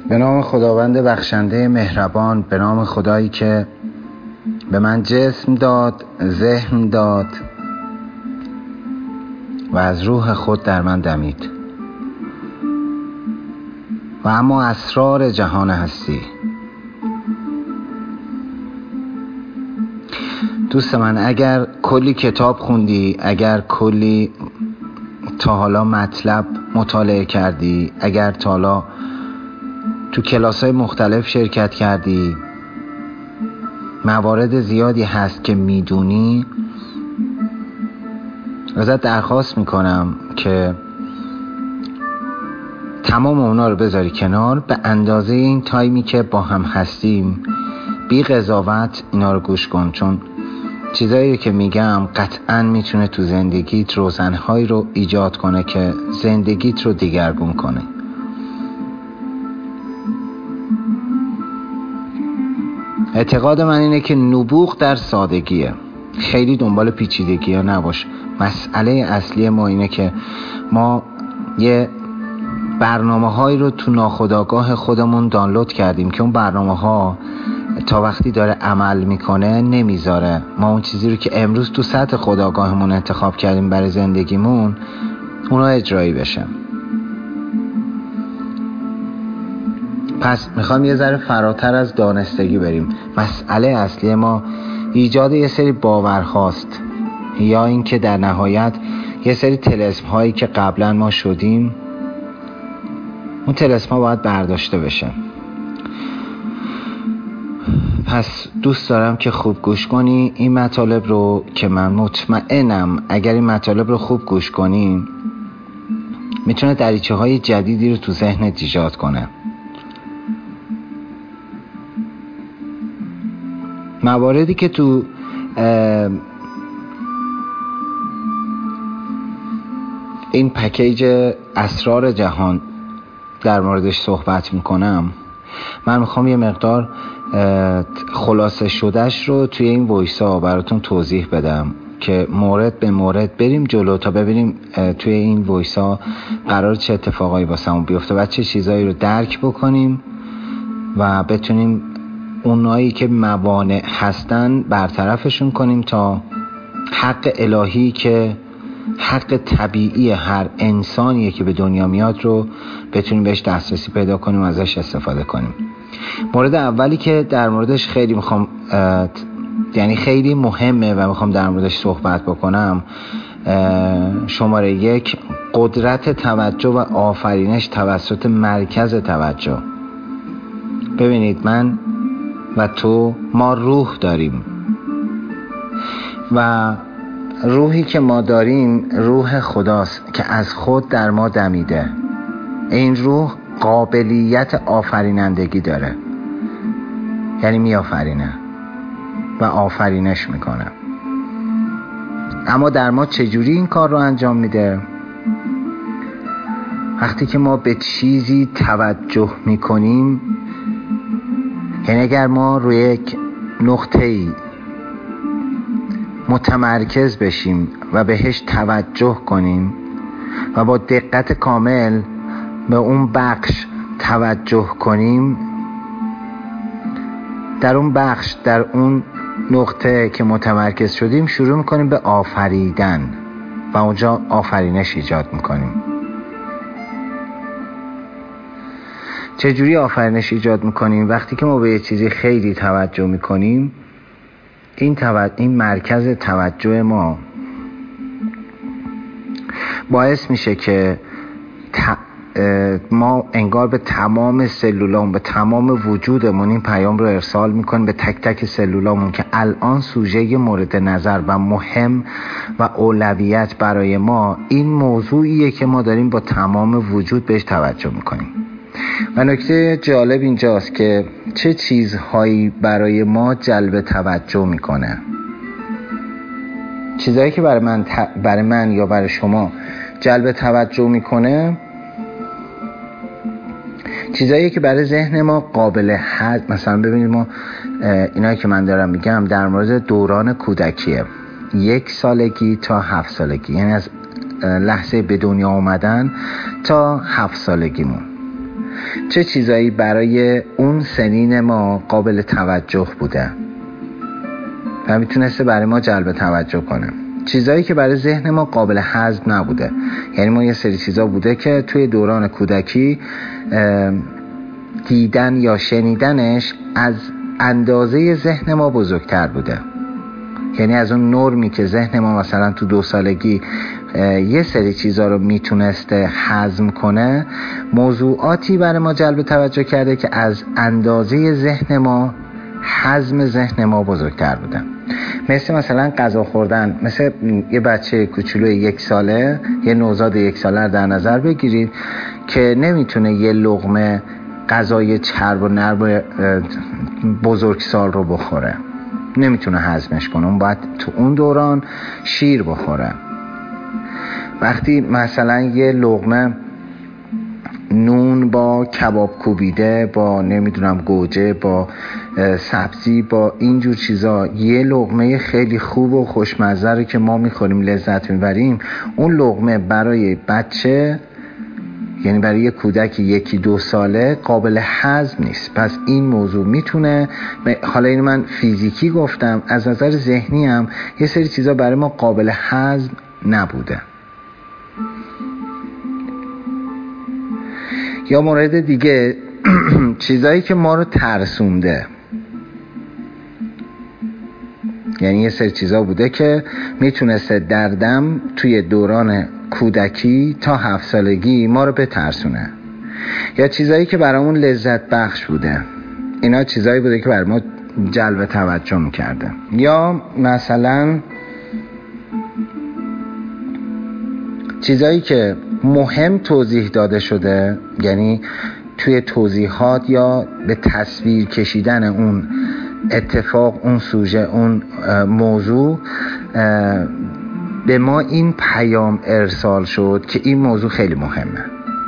به نام خداوند بخشنده مهربان، به نام خدایی که به من جسم داد، ذهن داد و از روح خود در من دمید و اما اسرار جهان هستی. دوست من، اگر کلی کتاب خوندی، اگر کلی تا حالا مطلب مطالعه کردی، اگر تا حالا تو کلاس‌های مختلف شرکت کردی، موارد زیادی هست که میدونی، ازت درخواست میکنم که تمام اونا رو بذاری کنار، به اندازه این تایمی که با هم هستیم بی قضاوت اینا رو گوش کن، چون چیزایی که میگم قطعاً میتونه تو زندگیت روزنهایی رو ایجاد کنه که زندگیت رو دیگرگون کنه. اعتقاد من اینه که نبوغ در سادگیه. خیلی دنبال پیچیدگی ها نباش. مسئله اصلی ما اینه که ما یه برنامه هایی رو تو ناخودآگاه خودمون دانلود کردیم که اون برنامه ها تا وقتی داره عمل میکنه نمیذاره ما اون چیزی رو که امروز تو سطح خودآگاهمون انتخاب کردیم برای زندگیمون اونا اجرایی بشه. پس میخوام یه ذره فراتر از دانستگی بریم. مسئله اصلی ما ایجاد یه سری باورهاست، یا این که در نهایت یه سری طلسم هایی که قبلا ما شدیم، اون طلسم ها باید برداشته بشه. پس دوست دارم که خوب گوش کنی این مطالب رو، که من مطمئنم اگر این مطالب رو خوب گوش کنی میتونه دریچه های جدیدی رو تو ذهنت ایجاد کنه. مواردی که تو این پکیج اسرار جهان در موردش صحبت میکنم، من میخوام یه مقدار خلاصه شدهش رو توی این وایسا براتون توضیح بدم که مورد به مورد بریم جلو تا ببینیم توی این وایسا قرار چه اتفاقایی واسمون بیفته و چه چیزایی رو درک بکنیم و بتونیم اونایی که موانع هستن برطرفشون کنیم تا حق الهی که حق طبیعی هر انسانیه که به دنیا میاد رو بتونیم بهش دسترسی پیدا کنیم و ازش استفاده کنیم. مورد اولی که در موردش خیلی میخوام یعنی خیلی مهمه و میخوام در موردش صحبت بکنم، شماره 1 قدرت توجه و آفرینش توسط مرکز توجه. ببینید، من و تو ما روح داریم و روحی که ما داریم روح خداست که از خود در ما دمیده. این روح قابلیت آفرینندگی داره، یعنی می آفرینه و آفرینش میکنه. اما در ما چجوری این کار رو انجام میده؟ وقتی که ما به چیزی توجه میکنیم، یعنی اگر ما روی یک نقطه‌ای متمرکز بشیم و بهش توجه کنیم و با دقت کامل به اون بخش توجه کنیم، در اون بخش، در اون نقطه که متمرکز شدیم شروع میکنیم به آفریدن و اونجا آفرینش ایجاد میکنیم. چجوری آفرینش ایجاد میکنیم؟ وقتی که ما به یه چیزی خیلی توجه میکنیم، این مرکز توجه ما باعث میشه که ما انگار به تمام سلولامون، به تمام وجودمون این پیام رو ارسال میکنیم به تک تک سلولامون که الان سوژه مورد نظر و مهم و اولویت برای ما این موضوعیه که ما داریم با تمام وجود بهش توجه میکنیم. و نکته جالب اینجاست که چه چیزهایی برای ما جلب توجه میکنه. چیزهایی که برای من یا برای شما جلب توجه میکنه، چیزایی که برای ذهن ما قابل هضم. مثلا ببینید، ما اینایی که من دارم میگم در مورد دوران کودکیه، 1 سالگی تا 7 سالگی، یعنی از لحظه به دنیا اومدن تا 7 سالگیمون. چه چیزایی برای اون سنین ما قابل توجه بوده و میتونسته برای ما جلب توجه کنه، چیزایی که برای ذهن ما قابل هضم نبوده. یعنی ما یه سری چیزا بوده که توی دوران کودکی دیدن یا شنیدنش از اندازه ذهن ما بزرگتر بوده. یعنی از اون نرمی که ذهن ما مثلا تو 2 سالگی یه سری چیزا رو میتونسته هضم کنه، موضوعاتی برای ما جلب توجه کرده که از اندازه ذهن ما، هضم ذهن ما بزرگتر بودن. مثلا غذا خوردن. مثل یه بچه کوچولوی 1 ساله، یه نوزاد 1 ساله در نظر بگیرید که نمیتونه یه لقمه غذای چرب و نرم بزرگسال رو بخوره، نمیتونه هضمش کنه. اون باید تو اون دوران شیر بخوره. وقتی مثلا یه لقمه نون با کباب کوبیده، با نمیدونم گوجه، با سبزی، با اینجور چیزا، یه لقمه خیلی خوب و خوشمزه رو که ما میخوریم لذت میبریم، اون لقمه برای بچه، یعنی برای یه کودک 1-2 ساله قابل هضم نیست. پس این موضوع میتونه، حالا این من فیزیکی گفتم، از نظر ذهنی هم یه سری چیزا برای ما قابل هضم نبوده. یا مورد دیگه چیزایی که ما رو ترسونده. یعنی یه سری چیزا بوده که میتونسته در دم توی دوران کودکی تا 7 سالگی ما رو بترسونه. یا چیزایی که برامون لذت بخش بوده. اینا چیزایی بوده که برای ما جلب توجه میکرده. یا مثلا چیزایی که مهم توضیح داده شده، یعنی توی توضیحات یا به تصویر کشیدن اون اتفاق، اون سوژه، اون موضوع، به ما این پیام ارسال شد که این موضوع خیلی مهمه.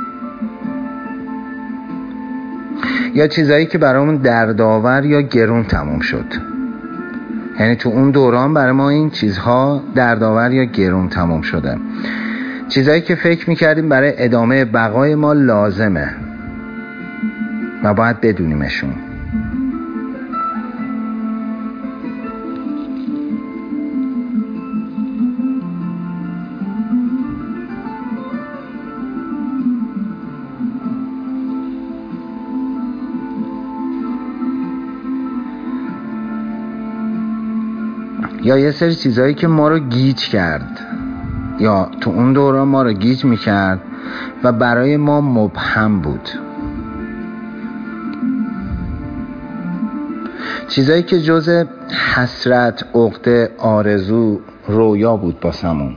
یا چیزایی که برامون دردآور یا گرون تموم شد. یعنی تو اون دوران برای ما این چیزها دردآور یا گرون تموم شده. چیزایی که فکر میکردیم برای ادامه بقای ما لازمه و باید بدونیمشون. یا یه سری چیزایی که ما رو گیج کرد، یا تو اون دوران ما رو گیج میکرد و برای ما مبهم بود. چیزایی که جز حسرت، عقده، آرزو، رویا بود باسمون.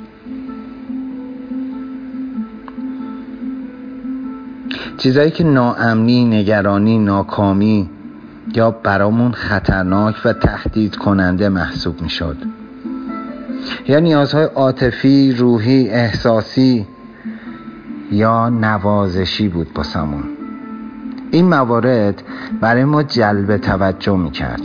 چیزایی که ناامنی، نگرانی، ناکامی یا برامون خطرناک و تهدید کننده محسوب می شد. یا نیازهای عاطفی، روحی، احساسی یا نوازشی بود باسمون. این موارد برای ما جلب توجه می کرد.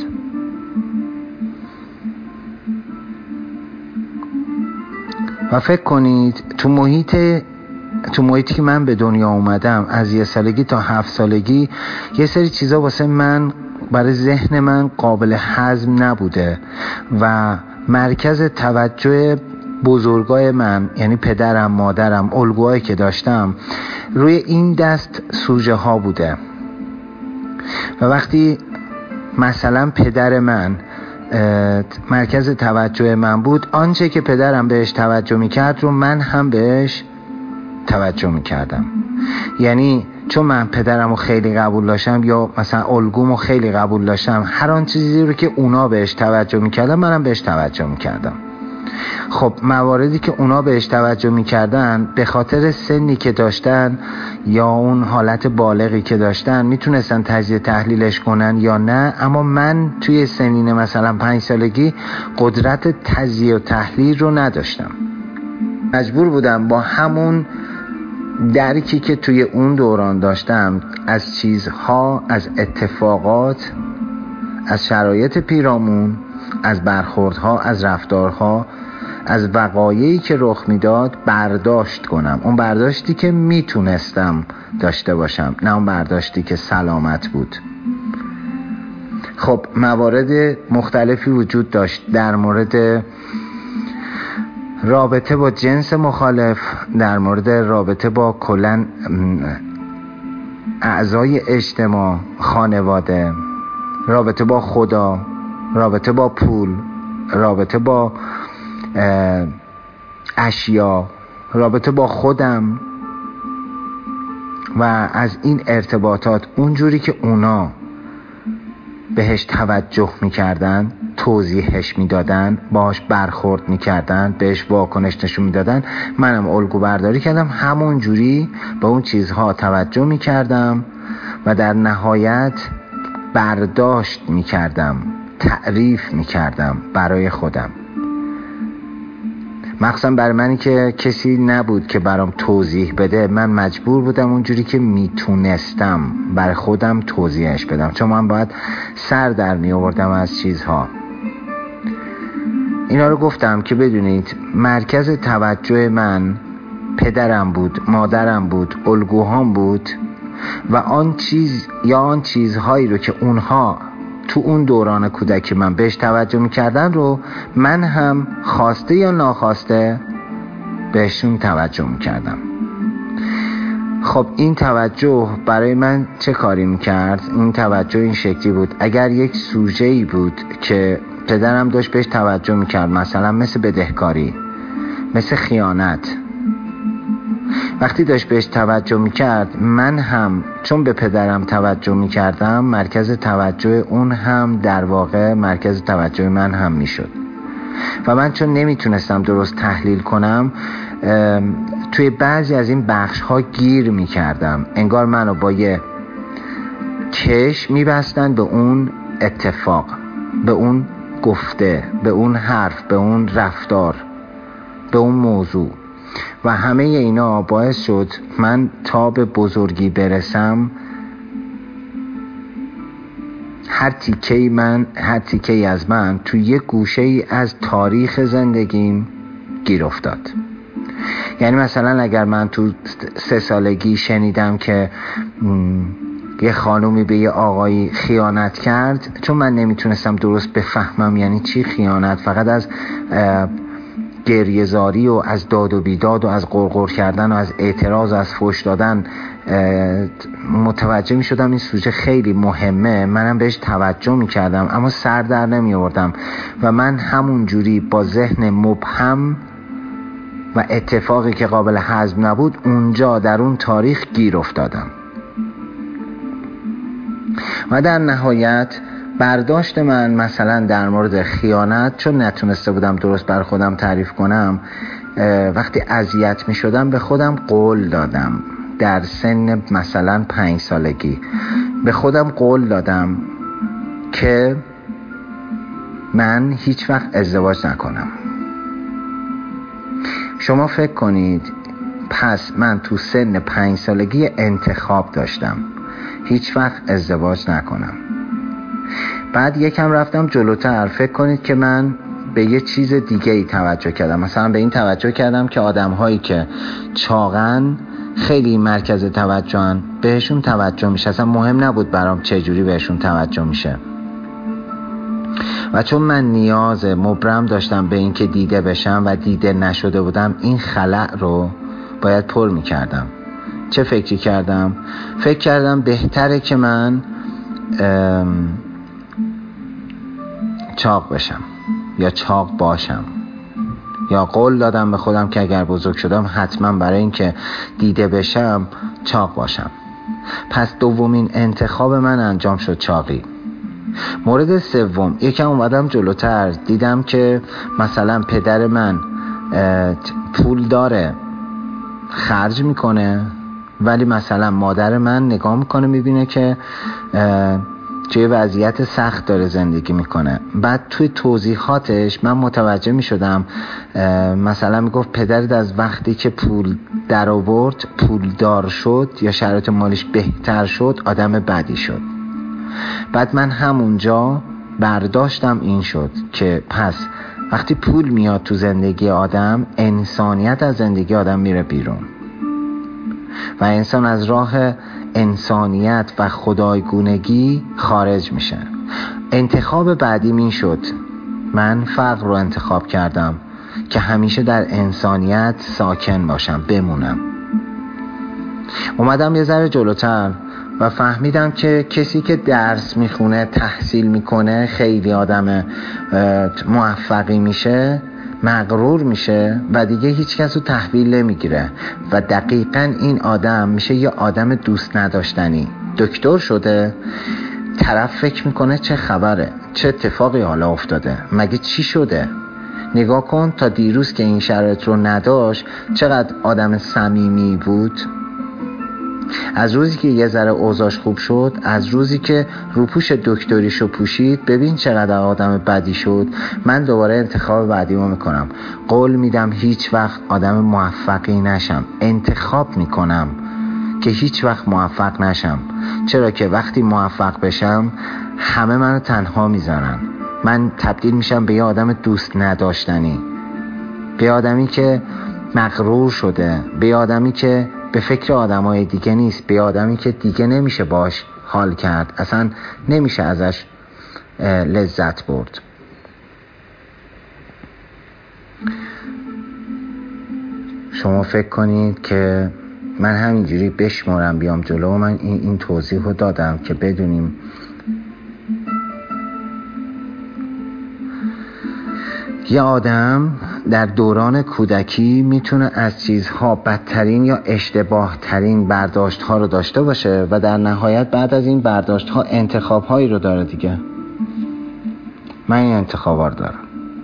و فکر کنید تو محیطی که من به دنیا اومدم، از 1 سالگی تا 7 سالگی، یه سری چیزا واسه من، برای ذهن من قابل هضم نبوده و مرکز توجه بزرگای من، یعنی پدرم، مادرم، الگوهایی که داشتم، روی این دست سوژه ها بوده. و وقتی مثلا پدر من مرکز توجه من بود، آنچه که پدرم بهش توجه میکرد رو من هم بهش توجه میکردم. یعنی چون من پدرم رو خیلی قبول داشتم یا مثلا الگومو خیلی قبول داشتم، هر آن چیزی رو که اونا بهش توجه میکردن منم بهش توجه میکردم. خب مواردی که اونا بهش توجه میکردن به خاطر سنی که داشتن یا اون حالت بالغی که داشتن میتونستن تجزیه تحلیلش کنن یا نه، اما من توی سنین مثلا 5 سالگی قدرت تجزیه و تحلیل رو نداشتم. مجبور بودم با همون درکی که توی اون دوران داشتم از چیزها، از اتفاقات، از شرایط پیرامون، از برخوردها، از رفتارها، از وقایعی که رخ میداد برداشت کنم، اون برداشتی که میتونستم داشته باشم، نه اون برداشتی که سلامت بود. خب موارد مختلفی وجود داشت، در مورد رابطه با جنس مخالف، در مورد رابطه با کلاً اعضای اجتماع، خانواده، رابطه با خدا، رابطه با پول، رابطه با اشیا، رابطه با خودم و از این ارتباطات اونجوری که اونا بهش توجه میکردن، توضیحش میدادن، باهاش برخورد میکردن، بهش واکنش نشون میدادن، منم الگو برداری کردم همون جوری به اون چیزها توجه میکردم و در نهایت برداشت میکردم، تعریف میکردم برای خودم. مخصوصا برای منی که کسی نبود که برام توضیح بده، من مجبور بودم اونجوری که میتونستم برای خودم توضیحش بدم، چون من باید سر در می آوردم از چیزها. اینا رو گفتم که بدونید مرکز توجه من پدرم بود، مادرم بود، الگوهام بود و آن چیز یا آن چیزهایی رو که اونها تو اون دوران کودکی من بهش توجه میکردن رو من هم خواسته یا ناخواسته بهشون توجه میکردم. خب این توجه برای من چه کاری میکرد؟ این توجه این شکلی بود، اگر یک سوژه‌ای بود که پدرم داشت بهش توجه میکرد، مثلا مثل بدهکاری، مثل خیانت، وقتی داشت بهش توجه میکرد، من هم چون به پدرم توجه میکردم، مرکز توجه اون هم در واقع مرکز توجه من هم میشد و من چون نمیتونستم درست تحلیل کنم، توی بعضی از این بخش ها گیر میکردم، انگار منو با یه چشم میبستن به اون اتفاق، به اون گفته، به اون حرف، به اون رفتار، به اون موضوع و همه اینا باعث شد من تا به بزرگی برسم هر تیکه‌ای از من تو یک گوشه‌ای از تاریخ زندگیم گیر افتاد. یعنی مثلا اگر من تو 3 سالگی شنیدم که یه خانومی به یه آقایی خیانت کرد، چون من نمیتونستم درست بفهمم یعنی چی خیانت، فقط از گریه‌زاری و از داد و بیداد و از غرغر کردن و از اعتراض و از فحش دادن متوجه می شدم این سوژه خیلی مهمه، منم بهش توجه می کردم اما سر در نمی آوردم و من همون جوری با ذهن مبهم و اتفاقی که قابل هضم نبود اونجا در اون تاریخ گیر افتادم و در نهایت برداشت من مثلا در مورد خیانت، چون نتونسته بودم درست بر خودم تعریف کنم، وقتی اذیت می شدم به خودم قول دادم، در سن مثلا 5 سالگی به خودم قول دادم که من هیچ وقت ازدواج نکنم. شما فکر کنید، پس من تو سن 5 سالگی انتخاب داشتم هیچ وقت ازدواج نکنم. بعد یکم رفتم جلوتر، فکر کنید که من به یه چیز دیگه ای توجه کردم، مثلا به این توجه کردم که آدم هایی که چاقن خیلی مرکز توجهن، بهشون توجه میشه، اصلا مهم نبود برام چه جوری بهشون توجه میشه و چون من نیاز مبرم داشتم به این که دیده بشم و دیده نشده بودم، این خلأ رو باید پر میکردم. چه فکری کردم؟ فکر کردم بهتره که من چاق بشم یا چاق باشم، یا قول دادم به خودم که اگر بزرگ شدم حتما برای این که دیده بشم چاق باشم. پس دومین انتخاب من انجام شد چاقی. مورد سوم، یکم اومدم جلوتر، دیدم که مثلا پدر من پول داره، خرج میکنه، ولی مثلا مادر من نگاه میکنه میبینه که توی وضعیت سخت داره زندگی میکنه. بعد توی توضیحاتش من متوجه میشدم، مثلا میگفت پدرت از وقتی که پول در آورد، پولدار شد یا شرایط مالیش بهتر شد، آدم بدی شد. بعد من همونجا برداشتم این شد که پس وقتی پول میاد تو زندگی آدم، انسانیت از زندگی آدم میره بیرون و انسان از راه انسانیت و خدایگونگی خارج میشه. انتخاب بعدی این شد، من فقر رو انتخاب کردم که همیشه در انسانیت ساکن باشم، بمونم. اومدم یه ذره جلوتر و فهمیدم که کسی که درس میخونه، تحصیل میکنه، خیلی آدم موفقی میشه، مغرور میشه و دیگه هیچ کس رو تحویل نمیگیره و دقیقاً این آدم میشه یه آدم دوست نداشتنی. دکتر شده، طرف فکر میکنه چه خبره، چه اتفاقی حالا افتاده، مگه چی شده؟ نگاه کن تا دیروز که این شرایط رو نداشت چقدر آدم صمیمی بود. از روزی که یه ذره اوضاعش خوب شد، از روزی که روپوش دکتریشو پوشید، ببین چقدر آدم بدی شد. من دوباره انتخاب بعدیمو میکنم. قول میدم هیچ وقت آدم موفقی نشم. انتخاب میکنم که هیچ وقت موفق نشم. چرا که وقتی موفق بشم همه منو تنها میذارن. من تبدیل میشم به یه آدم دوست نداشتنی، به آدمی که مغرور شده، به آدمی که به فکر آدمای دیگه نیست، به آدمی که دیگه نمیشه باش حال کرد، اصلا نمیشه ازش لذت برد. شما فکر کنید که من همینجوری بشمارم بیام جلو، من این توضیح رو دادم که بدونیم یه آدم در دوران کودکی میتونه از چیزها بدترین یا اشتباه ترین برداشت ها رو داشته باشه و در نهایت بعد از این برداشت ها انتخاب هایی رو داره دیگه. من این انتخاب ها رو دارم.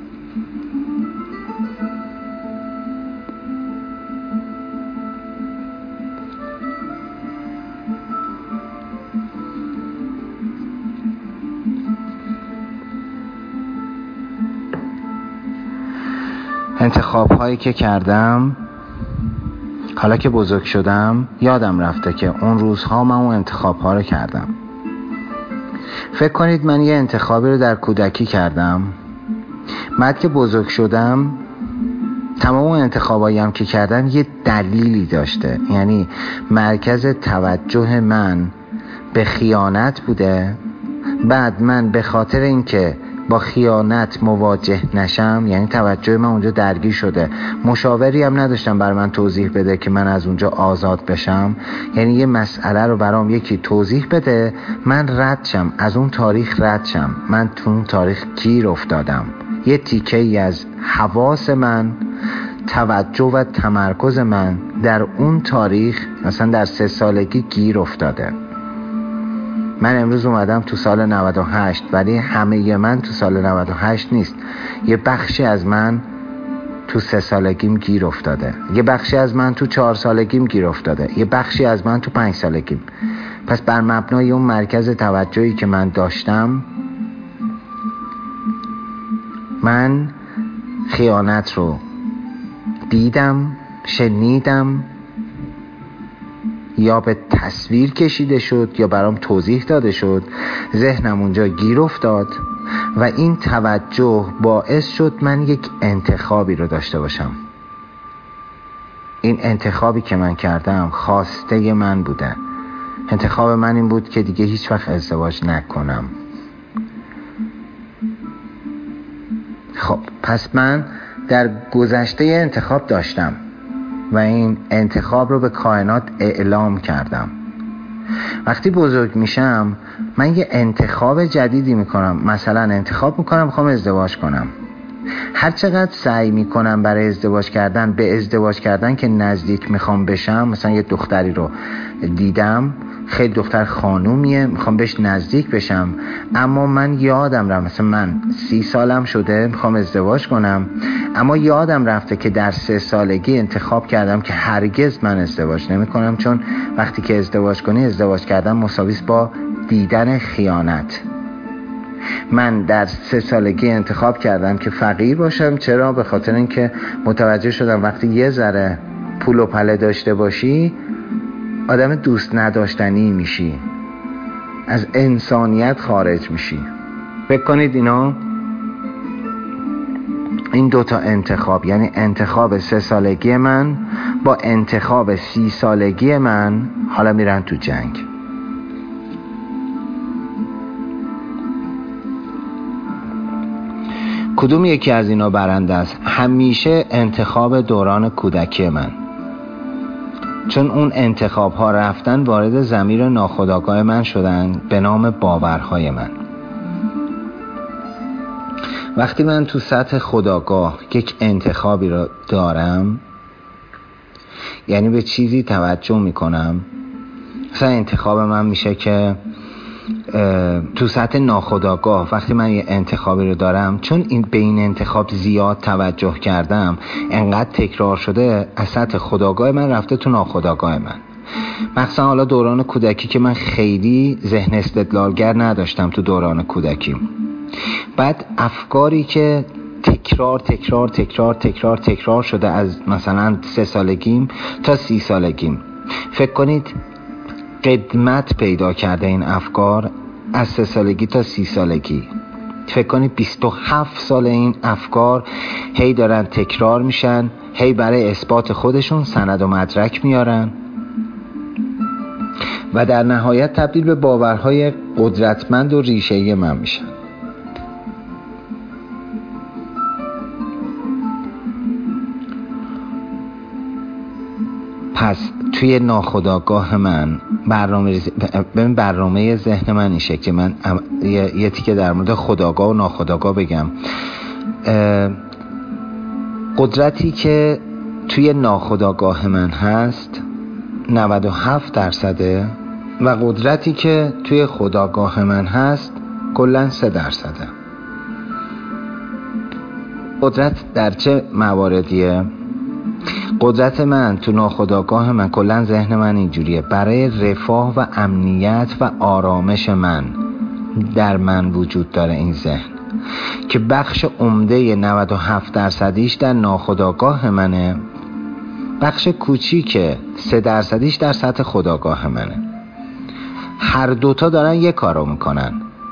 انتخاب هایی که کردم، حالا که بزرگ شدم یادم رفته که اون روزها من اون انتخاب ها رو کردم. فکر کنید من یه انتخابی رو در کودکی کردم، بعد که بزرگ شدم تمام انتخابایی هم که کردم یه دلیلی داشته. یعنی مرکز توجه من به خیانت بوده، بعد من به خاطر اینکه با خیانت مواجه نشم، یعنی توجه من اونجا درگیر شده، مشاوری هم نداشتم بر من توضیح بده که من از اونجا آزاد بشم. یعنی یه مسئله رو برام یکی توضیح بده، من رد شم، از اون تاریخ رد شم. من تو اون تاریخ گیر افتادم. یه تیکه ای از حواس من، توجه و تمرکز من در اون تاریخ، مثلا در 3 سالگی گیر افتاده. من امروز اومدم تو سال 98، ولی همه من تو سال 98 نیست. یه بخشی از من تو 3 سالگیم گیر افتاده، یه بخشی از من تو 4 سالگیم گیر افتاده، یه بخشی از من تو 5 سالگیم. پس بر مبنای اون مرکز توجهی که من داشتم، من خیانت رو دیدم، شنیدم، یا به تصویر کشیده شد یا برام توضیح داده شد، ذهنم اونجا گیر افتاد و این توجه باعث شد من یک انتخابی رو داشته باشم. این انتخابی که من کردم خواسته من بوده. انتخاب من این بود که دیگه هیچ وقت ازدواج نکنم. خب پس من در گذشته انتخاب داشتم و این انتخاب رو به کائنات اعلام کردم. وقتی بزرگ میشم من یه انتخاب جدیدی میکنم. مثلا انتخاب میکنم میخوام ازدواج کنم. هر چقدر سعی میکنم برای ازدواج کردن، به ازدواج کردن که نزدیک میخوام بشم، مثلا یه دختری رو دیدم، خیلی دختر خانومیه، میخوام بهش نزدیک بشم، اما من یادم رفت، مثلا من 30 سالم شده میخوام ازدواج کنم، اما یادم رفته که در 3 سالگی انتخاب کردم که هرگز من ازدواج نمی کنم، چون وقتی که ازدواج کنی، ازدواج کردن مساوی است با دیدن خیانت. من در 3 سالگی انتخاب کردم که فقیر باشم. چرا؟ به خاطر اینکه متوجه شدم وقتی یه ذره پول و پله داشته باشی آدم دوست نداشتنی میشی، از انسانیت خارج میشی. فکر کنید اینا این دوتا انتخاب، یعنی انتخاب 3 سالگی من با انتخاب 30 سالگی من، حالا میرن تو جنگ. کدوم یکی از اینا برنده است؟ همیشه انتخاب دوران کودکی من، چون اون انتخاب ها رفتن وارد ضمیر ناخودآگاه من شدن به نام باورهای من. وقتی من تو سطح خودآگاه یک انتخابی رو دارم، یعنی به چیزی توجه میکنم، مثلا انتخاب من میشه که تو سطح ناخودآگاه وقتی من یه انتخابی رو دارم، چون به این انتخاب زیاد توجه کردم، انقدر تکرار شده از سطح خودآگاه من رفته تو ناخودآگاه من. مثلا حالا دوران کودکی که من خیلی ذهن استدلالگر نداشتم تو دوران کودکیم، بعد افکاری که تکرار تکرار تکرار تکرار تکرار شده از مثلا 3 سالگیم تا 30 سالگیم، فکر کنید قدمت پیدا کرده این افکار از 3 سالگی تا 30 سالگی. فکر کنید 27 سال این افکار هی دارن تکرار میشن، هی برای اثبات خودشون سند و مدرک میارن و در نهایت تبدیل به باورهای قدرتمند و ریشه‌ای من میشن. پس توی ناخودآگاه من برنامه ذهن من این شکلی، من یه تیکه در مورد خودآگاه و ناخودآگاه بگم. قدرتی که توی ناخودآگاه من هست 97% و قدرتی که توی خودآگاه من هست کلاً 3%. قدرت در چه مواردیه؟ قدرت من تو ناخودآگاه من، کلا ذهن من اینجوریه، برای رفاه و امنیت و آرامش من در من وجود داره این ذهن، که بخش عمده 97%ش در ناخودآگاه منه، بخش کوچیک 3%ش در سطح خودآگاه منه. هر دوتا دارن یه کارو میکنن،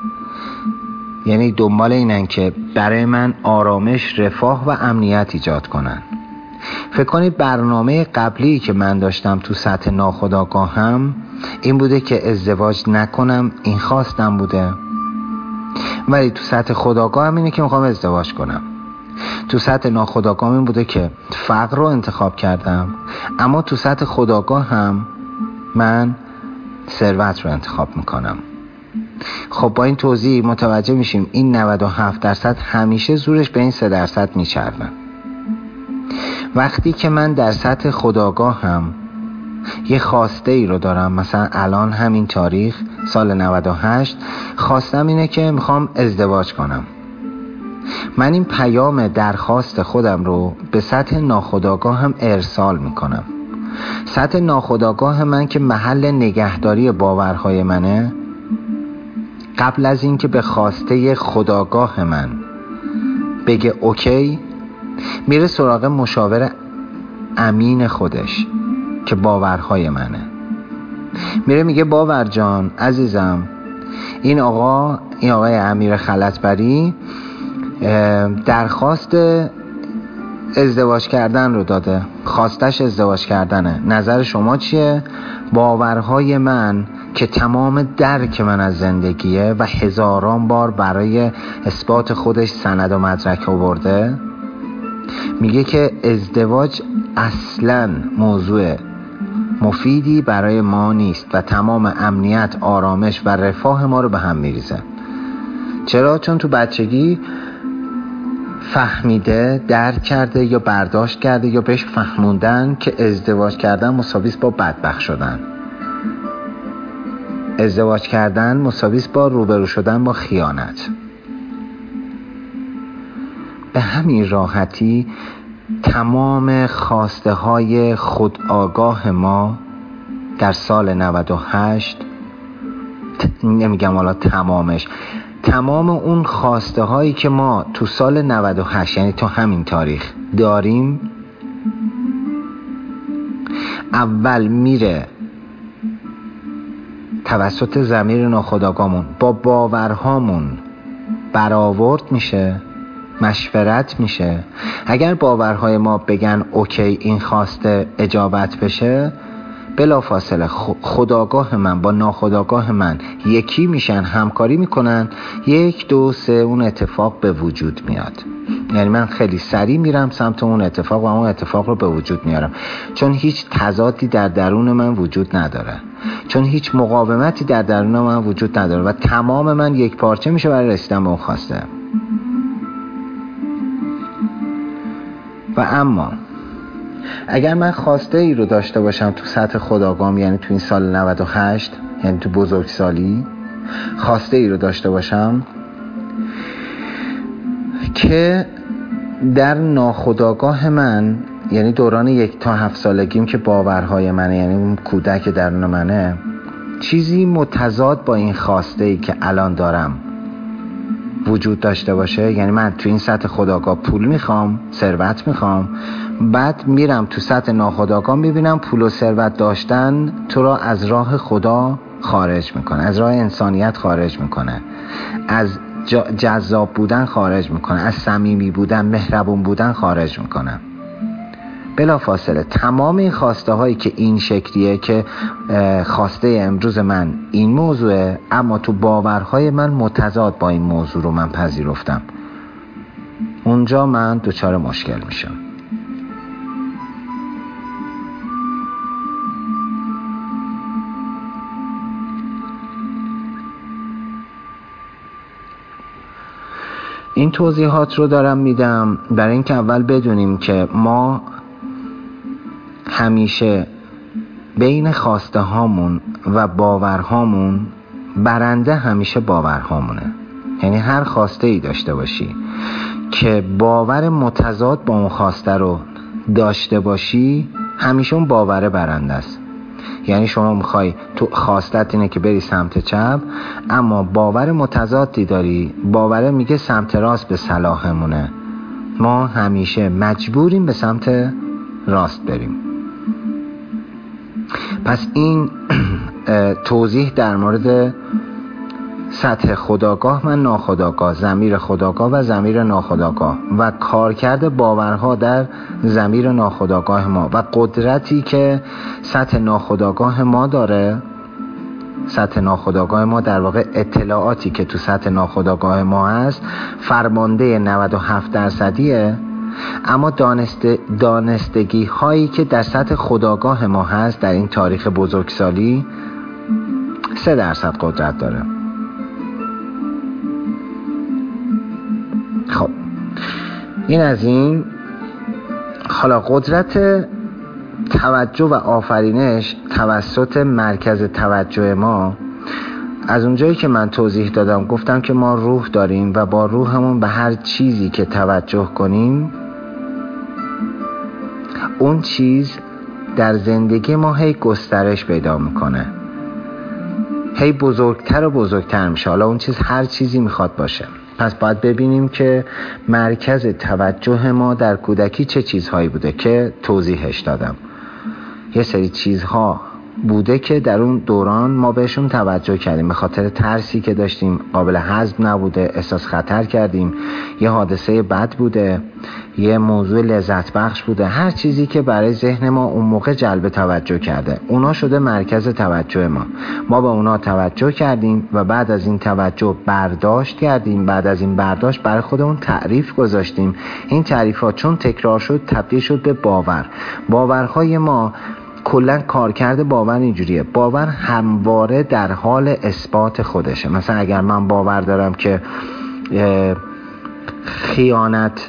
یعنی دنبال اینن که برای من آرامش، رفاه و امنیت ایجاد کنن. فکر کنید برنامه قبلی که من داشتم تو سطح ناخودآگاهم این بوده که ازدواج نکنم، این خواستم بوده، ولی تو سطح خودآگاهم اینه که میخوام ازدواج کنم. تو سطح ناخودآگاهم این بوده که فقر رو انتخاب کردم، اما تو سطح خودآگاهم من ثروت رو انتخاب میکنم. خب با این توضیح متوجه میشیم این 97% همیشه زورش به این 3% میچربن. وقتی که من در سطح خودآگاهم یه خواسته ای رو دارم، مثلا الان همین تاریخ سال 98 خواستم اینه که میخوام ازدواج کنم، من این پیام درخواست خودم رو به سطح ناخودآگاهم ارسال میکنم. سطح ناخودآگاه من که محل نگهداری باورهای منه، قبل از این که به خواسته خودآگاه من بگه اوکی، میره سراغ مشاور امین خودش که باورهای منه. میره میگه باور جان عزیزم، این آقای امیر خلطبری درخواست ازدواج کردن رو داده، خواستش ازدواج کردنه، نظر شما چیه؟ باورهای من که تمام درک من از زندگیه و هزاران بار برای اثبات خودش سند و مدرک آورده، میگه که ازدواج اصلاً موضوع مفیدی برای ما نیست و تمام امنیت، آرامش و رفاه ما رو به هم میریزه. چرا؟ چون تو بچگی فهمیده، درک کرده یا برداشت کرده یا بهش فهموندن که ازدواج کردن مساوی است با بدبخت شدن، ازدواج کردن مساوی است با روبرو شدن با خیانت. به همین راحتی تمام خواسته های خودآگاه ما در سال 98، نمیگم حالا تمامش، تمام اون خواسته هایی که ما تو سال 98 یعنی تو همین تاریخ داریم، اول میره توسط ضمیر ناخودآگاهمون با باورهامون برآورد میشه مشورت میشه. اگر باورهای ما بگن اوکی این خواسته اجابت بشه، بلافاصله خودآگاه من با ناخودآگاه من یکی میشن، همکاری میکنن، 1 2 3 اون اتفاق به وجود میاد. یعنی من خیلی سریع میرم سمت اون اتفاق و اون اتفاق رو به وجود میارم، چون هیچ تضادی در درون من وجود نداره، چون هیچ مقاومتی در درون من وجود نداره و تمام من یک پارچه میشه برای رسیدن به اون خواسته. و اما اگر من خواسته ای رو داشته باشم تو سطح خودآگاهم، یعنی تو این سال 98، یعنی تو بزرگسالی خواسته ای رو داشته باشم که در ناخودآگاه من، یعنی دوران 1 تا 7 سالگیم که باورهای منه، یعنی اون کودک درون منه، چیزی متضاد با این خواسته ای که الان دارم وجود داشته باشه. یعنی من تو این سطح خودآگاه پول میخوام، ثروت میخوام، بعد میرم تو سطح ناخودآگاه میبینم پول و ثروت داشتن تو را از راه خدا خارج میکنه، از راه انسانیت خارج میکنه، از جذاب بودن خارج میکنه، از صمیمی بودن، مهربون بودن خارج میکنه. بلافاصله تمام این خواسته هایی که این شکلیه، که خواسته امروز من این موضوعه، اما تو باورهای من متضاد با این موضوع رو من پذیرفتم، اونجا من دچار مشکل میشم. این توضیحات رو دارم میدم برای اینکه اول بدونیم که ما همیشه بین خواسته هامون و باورهامون برنده همیشه باورهامونه. یعنی هر خواسته ای داشته باشی که باور متضاد با اون خواسته رو داشته باشی، همیشه اون باور برنده است. یعنی شما میخوای، تو خواستت اینه که بری سمت چپ، اما باور متضادی داری، باور میگه سمت راست به صلاحمونه، ما همیشه مجبوریم به سمت راست بریم. پس این توضیح در مورد سطح خودآگاه و ناخودآگاه، ضمیر خودآگاه و ضمیر ناخودآگاه و کارکرد باورها در ضمیر ناخودآگاه ما و قدرتی که سطح ناخودآگاه ما داره. سطح ناخودآگاه ما در واقع اطلاعاتی که تو سطح ناخودآگاه ما هست فرمانده 97%، اما دانستگی هایی که در سطح خودآگاه ما هست در این تاریخ بزرگسالی 3% قدرت داره. خب این از این. حالا قدرت توجه و آفرینش توسط مرکز توجه ما، از اونجایی که من توضیح دادم گفتم که ما روح داریم و با روحمون به هر چیزی که توجه کنیم، اون چیز در زندگی ما هی گسترش پیدا میکنه، هی بزرگتر و بزرگتر میشه. حالا اون چیز هر چیزی میخواد باشه. پس باید ببینیم که مرکز توجه ما در کودکی چه چیزهایی بوده که توضیحش دادم. یه سری چیزها بوده که در اون دوران ما بهشون توجه کردیم، به خاطر ترسی که داشتیم، قابل هضم نبوده، احساس خطر کردیم، یه حادثه بد بوده، یه موضوع لذت بخش بوده، هر چیزی که برای ذهن ما اون موقع جلب توجه کرده، اونا شده مرکز توجه ما به اونا توجه کردیم و بعد از این توجه برداشت کردیم، بعد از این برداشت برای خودمون تعریف گذاشتیم. این تعریفات چون تکرار شد تبدیل شد به باورهای ما. کلا کارکرد باور اینجوریه، باور همواره در حال اثبات خودشه. مثلا اگر من باور دارم که خیانت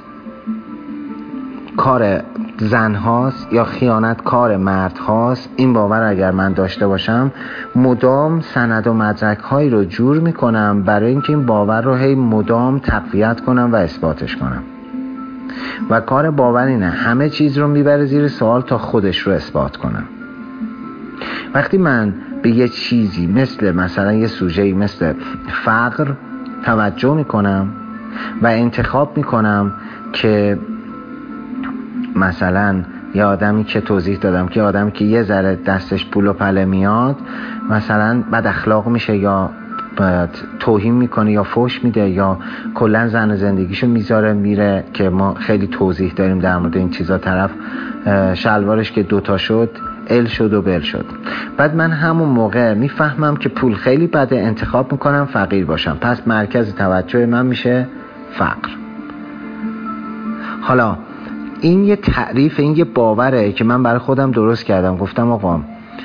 کار زن هاست یا خیانت کار مرد هاست، این باور اگر من داشته باشم مدام سند و مدرک هایی رو جور میکنم برای اینکه این باور رو هی مدام تقویت کنم و اثباتش کنم. و کار باور اینه همه چیز رو میبره زیر سوال تا خودش رو اثبات کنم. وقتی من به یه چیزی مثلا یه سوژه‌ای مثل فقر توجه میکنم و انتخاب میکنم که مثلا یه آدمی که توضیح دادم که آدمی که یه ذره دستش پول و پله میاد مثلا بد اخلاق میشه یا توهین میکنه یا فحش میده یا کلا زن زندگیشو میذاره میره، که ما خیلی توضیح داریم در مورد این چیزا. طرف شلوارش که دوتا شد ال شد و بل شد. بعد من همون موقع میفهمم که پول خیلی بده، انتخاب میکنم فقیر باشم، پس مرکز توجه من میشه فقر. حالا این یه تعریف، این یه باوره که من برای خودم درست کردم. گفتم آقا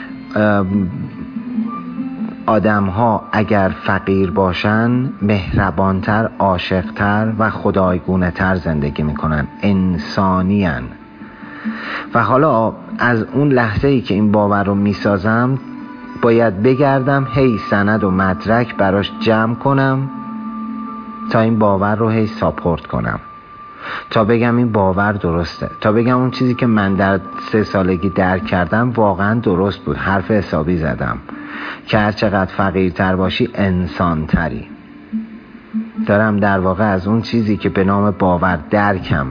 آدم ها اگر فقیر باشن مهربانتر، عاشقتر و خدایگونه تر زندگی میکنن، انسانیان. و حالا از اون لحظه ای که این باور رو میسازم باید بگردم هی سند و مدرک براش جمع کنم تا این باور رو هی ساپورت کنم، تا بگم این باور درسته، تا بگم اون چیزی که من در 3 سالگی درک کردم واقعا درست بود. حرف حسابی زدم که هر چقدر فقیرتر باشی انسانتری. دارم در واقع از اون چیزی که به نام باور درکم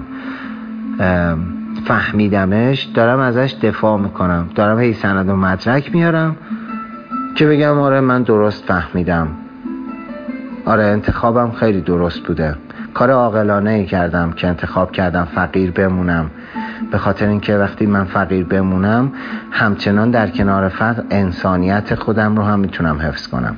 فهمیدمش دارم ازش دفاع میکنم، دارم هی سند و مدرک میارم که بگم آره من درست فهمیدم، آره انتخابم خیلی درست بوده، کار عاقلانه ای کردم که انتخاب کردم فقیر بمونم، به خاطر اینکه وقتی من فقیر بمونم همچنان در کنار فقر انسانیت خودم رو هم میتونم حفظ کنم.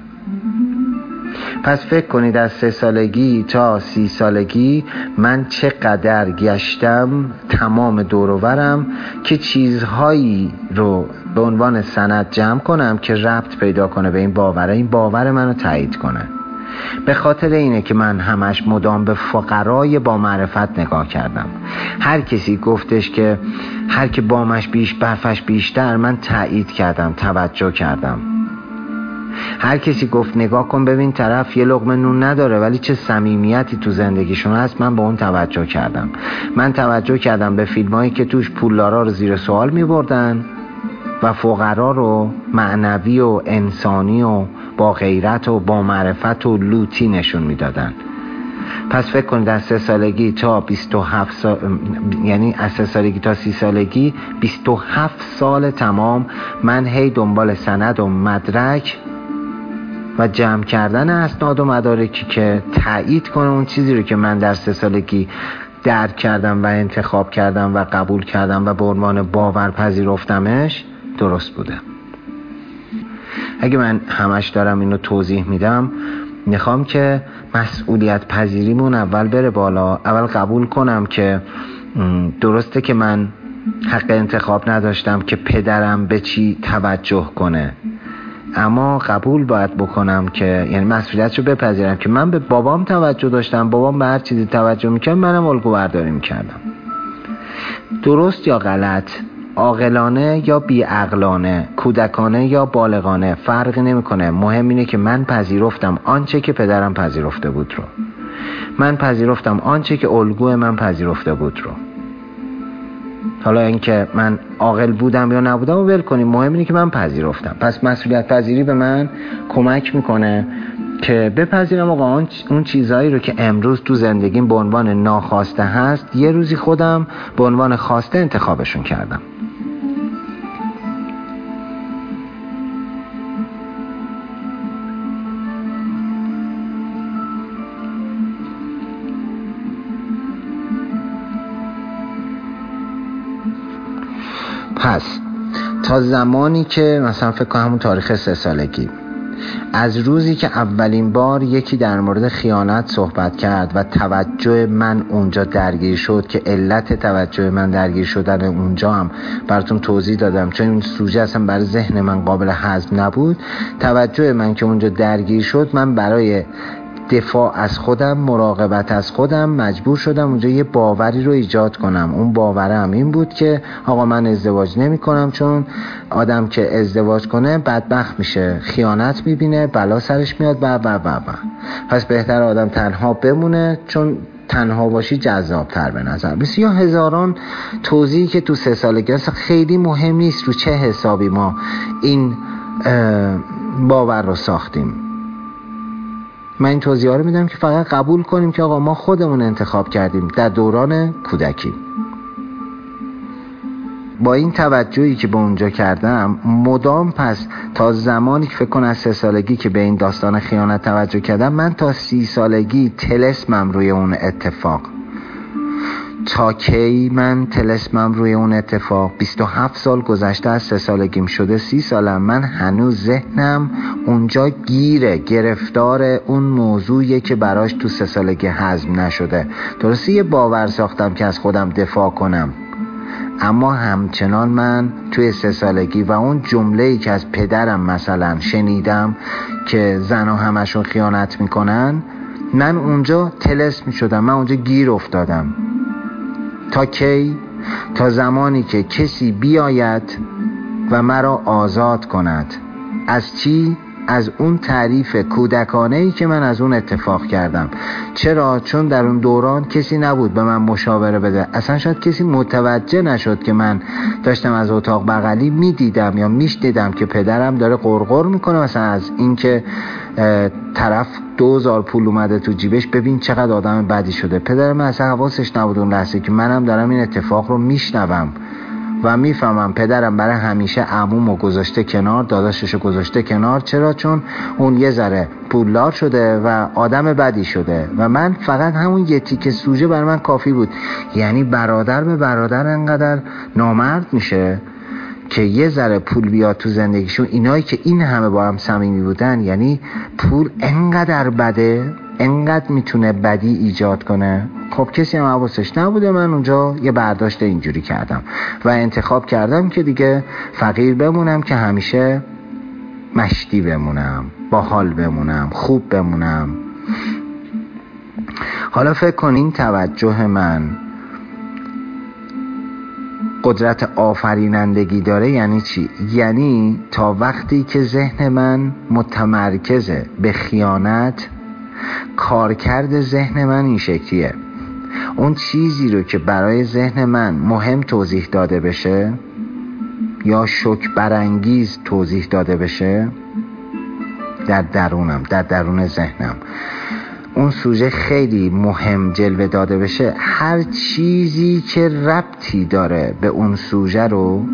پس فکر کنید از 3 سالگی تا 30 سالگی من چقدر گشتم تمام دور و برم که چیزهایی رو به عنوان سند جمع کنم که ربط پیدا کنه به این باوره، این باور منو تایید کنه. به خاطر اینه که من همش مدام به فقرای با معرفت نگاه کردم. هر کسی گفتش که هر که بامش بیش برفش بیشتر، من تایید کردم، توجه کردم. هر کسی گفت نگاه کن ببین طرف یه لقمه نون نداره ولی چه صمیمیتی تو زندگیشون هست، من به اون توجه کردم. من توجه کردم به فیلمایی که توش پولدارا رو زیر سوال می‌بردن و فقرا رو معنوی و انسانی و با غیرت و با معرفت و لوتی نشون میدادن. پس فکر کنید از 3 سالگی تا 27 سال، یعنی از 3 سالگی تا 30 سالگی 27 سال تمام من هی دنبال سند و مدرک و جمع کردن اسناد و مدارکی که تایید کنه اون چیزی رو که من در 3 سالگی درک کردم و انتخاب کردم و قبول کردم و به عنوان باور پذیرفتمش درست بوده. اگه من همش دارم اینو توضیح میدم، میخوام که مسئولیت پذیریمون اول بره بالا. اول قبول کنم که درسته که من حق انتخاب نداشتم که پدرم به چی توجه کنه، اما قبول باید بکنم که یعنی مسئولیتشو بپذیرم که من به بابام توجه داشتم، بابام به هر چیزی توجه میکرد، منم الگو برداری میکردم. درست یا غلط، عاقلانه یا بی‌عقلانه، کودکانه یا بالغانه فرقی نمیکنه. مهم اینه که من پذیرفتم آنچه که پدرم پذیرفته بود رو، من پذیرفتم آنچه که الگوی من پذیرفته بود رو. حالا اینکه من عاقل بودم یا نبودم رو ول کنیم، مهم اینه که من پذیرفتم. پس مسئولیت پذیری به من کمک میکنه که بپذیرم آقا اون چیزهایی رو که امروز تو زندگیم به عنوان ناخواسته هست، یه روزی خودم به عنوان خواسته انتخابشون کردم. پس تا زمانی که مثلا فکر کنم همون تاریخ 3 سالگی، از روزی که اولین بار یکی در مورد خیانت صحبت کرد و توجه من اونجا درگیر شد، که علت توجه من درگیر شدن اونجا هم براتون توضیح دادم چون این سوژه اصلا برای ذهن من قابل هضم نبود. توجه من که اونجا درگیر شد، من برای دفاع از خودم، مراقبت از خودم مجبور شدم اونجا یه باوری رو ایجاد کنم. اون باورم این بود که آقا من ازدواج نمی کنم، چون آدم که ازدواج کنه بدبخت میشه، خیانت میبینه، بلا سرش میاد و پس بهتر آدم تنها بمونه، چون تنها باشی جذاب‌تر به نظر. بسیار هزاران توضیحی که تو 3 سالگی خیلی مهم نیست رو چه حسابی ما این باور رو ساختیم. من این توضیحا رو میدم که فقط قبول کنیم که آقا ما خودمون انتخاب کردیم در دوران کودکی. با این توجهی که به اونجا کردم مدام، پس تا زمانی که فکر کنم از 3 سالگی که به این داستان خیانت توجه کردم، من تا 30 سالگی طلسمم روی اون اتفاق. تا کی من طلسمم روی اون اتفاق؟ 27 سال گذشته از 3 سالگیم، شده 30 سالم، من هنوز ذهنم اونجا گیره، گرفتار اون موضوعیه که براش تو 3 سالگی هضم نشده. درسته یه باور ساختم که از خودم دفاع کنم، اما همچنان من توی 3 سالگی و اون جمله‌ای که از پدرم مثلا شنیدم که زنها همشون خیانت میکنن، من اونجا طلسم شدم، من اونجا گیر افتادم. تا کی؟ تا زمانی که کسی بیاید و مرا آزاد کند. از چی؟ از اون تعریف کودکانه‌ای که من از اون اتفاق کردم. چرا؟ چون در اون دوران کسی نبود به من مشاوره بده. اصلا شاید کسی متوجه نشد که من داشتم از اتاق بغلی میدیدم یا میشنیدم که پدرم داره قرقر میکنه، مثلا از این که طرف 2000 پول اومده تو جیبش، ببین چقدر آدم بدی شده. پدرم اصلا حواسش نبود اون لحظه که منم دارم این اتفاق رو میشنوم و میفهمم پدرم برای همیشه عمومو گذاشته کنار، داداششو گذاشته کنار. چرا؟ چون اون یه ذره پولدار شده و آدم بدی شده و من فقط همون یه تیکه سوژه برای من کافی بود. یعنی برادر به برادر انقدر نامرد میشه که یه ذره پول بیاد تو زندگیشون. اینایی که این همه با هم صمیمی بودن، یعنی پول انقدر بده، انقدر میتونه بدی ایجاد کنه. خب کسی هم حواسش نبوده. من اونجا یه برداشت اینجوری کردم و انتخاب کردم که دیگه فقیر بمونم که همیشه مشتی بمونم، باحال بمونم، خوب بمونم. حالا فکر کنین توجه من قدرت آفرینندگی داره یعنی چی؟ یعنی تا وقتی که ذهن من متمرکزه به خیانت، کارکرد ذهن من این شکلیه. اون چیزی رو که برای ذهن من مهم توضیح داده بشه یا شوک برانگیز توضیح داده بشه، در درون ذهنم اون سوژه خیلی مهم جلوه داده بشه، هر چیزی که ربطی داره به اون سوژه رو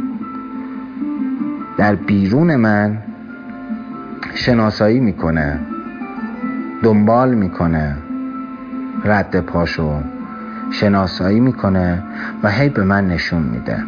در بیرون من شناسایی میکنه، دنبال میکنه، رد پاشو شناسایی میکنه و هی به من نشون میده.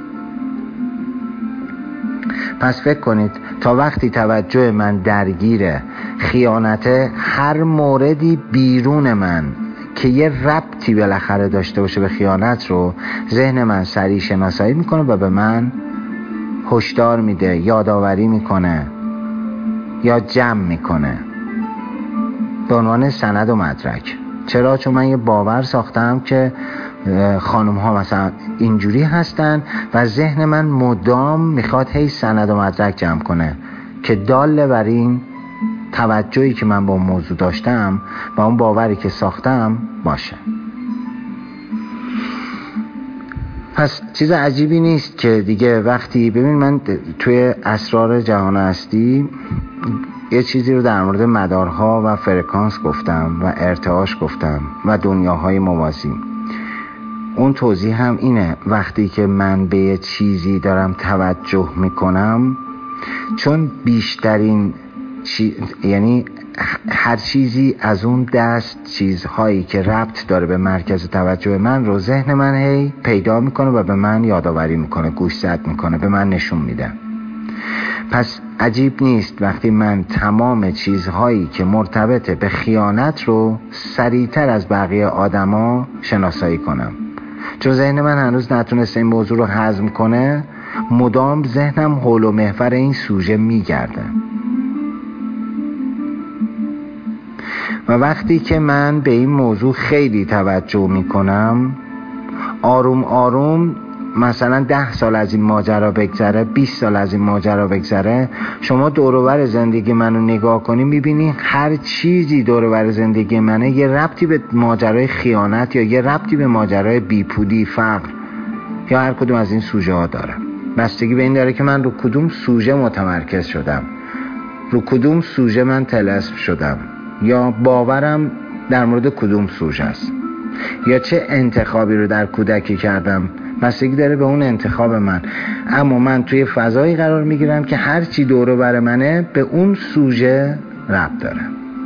پس فکر کنید تا وقتی توجه من درگیره خیانته، هر موردی بیرون من که یه ربطی بالاخره داشته باشه به خیانت رو ذهن من سریع شناسایی میکنه و به من هشدار میده، یادآوری میکنه یا جمع میکنه به عنوان سند و مدرک. چرا؟ چون من یه باور ساختم که خانم ها مثلا اینجوری هستن و ذهن من مدام میخواد هی سند و مدرک جمع کنه که داله بر این توجهی که من با اون موضوع داشتم و اون باوری که ساختم باشه. پس چیز عجیبی نیست که دیگه وقتی ببین من توی اسرار جهان هستی یه چیزی رو در مورد مدارها و فرکانس گفتم و ارتعاش گفتم و دنیاهای موازی. اون توضیح هم اینه، وقتی که من به یه چیزی دارم توجه میکنم، چون بیشترین یعنی هر چیزی از اون دست چیزهایی که ربط داره به مرکز توجه من رو ذهن من هی پیدا میکنه و به من یادآوری میکنه، گوشزد میکنه، به من نشون میده. پس عجیب نیست وقتی من تمام چیزهایی که مرتبط به خیانت رو سریعتر از بقیه آدما شناسایی کنم، چون ذهن من هنوز نتونسته این موضوع رو هضم کنه. مدام ذهنم حول و محور این سوژه میگرده و وقتی که من به این موضوع خیلی توجه میکنم، آروم آروم مثلا 10 سال از این ماجرا بگذره، 20 سال از این ماجرا بگذره، شما دور و بر زندگی منو نگاه کنی میبینی هر چیزی دور و بر زندگی منه یه ربطی به ماجرای خیانت یا یه ربطی به ماجرای بیپولی، فقر یا هر کدوم از این سوژه ها داره. بستگی به این داره که من رو کدوم سوژه متمرکز شدم، رو کدوم سوژه من طلسم شدم یا باورم در مورد کدوم سوژه است، یا چه انتخابی رو در کودکی کردم بستگی داره به اون انتخاب من. اما من توی فضایی قرار میگیرم که هر چی دور و بر منه به اون سوژه ربط داره.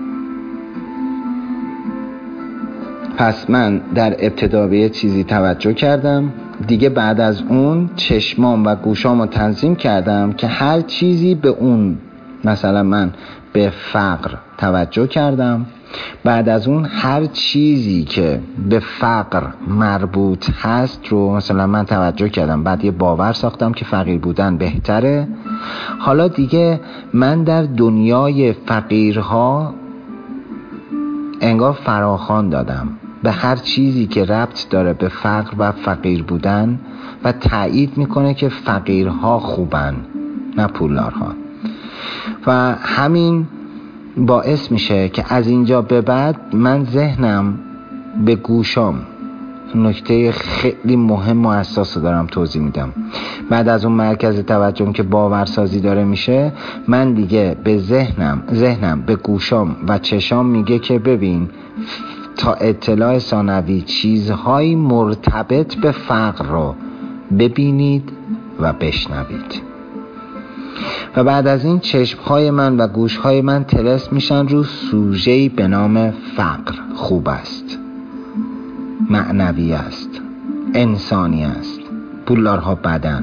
پس من در ابتدا به یه چیزی توجه کردم، دیگه بعد از اون چشمام و گوشامو تنظیم کردم که هر چیزی به اون، مثلا من به فقر توجه کردم، بعد از اون هر چیزی که به فقر مربوط هست رو مثلا من توجه کردم، بعد یه باور ساختم که فقیر بودن بهتره. حالا دیگه من در دنیای فقیرها انگار فراخوان دادم به هر چیزی که ربط داره به فقر و فقیر بودن و تایید میکنه که فقیرها خوبن نه پولدارها. و همین باعث میشه که از اینجا به بعد من ذهنم به گوشام، نکته خیلی مهم و حساس دارم توضیح میدم، بعد از اون مرکز توجهم که باورسازی داره میشه، من دیگه به ذهنم به گوشام و چشام میگه که ببین تا اطلاع ثانوی چیزهایی مرتبط به فقر رو ببینید و بشنوید. و بعد از این چشمهای من و گوشهای من طلسم میشن رو سوژه‌ای به نام فقر. خوب است، معنوی است، انسانی است، پولدارها بدن.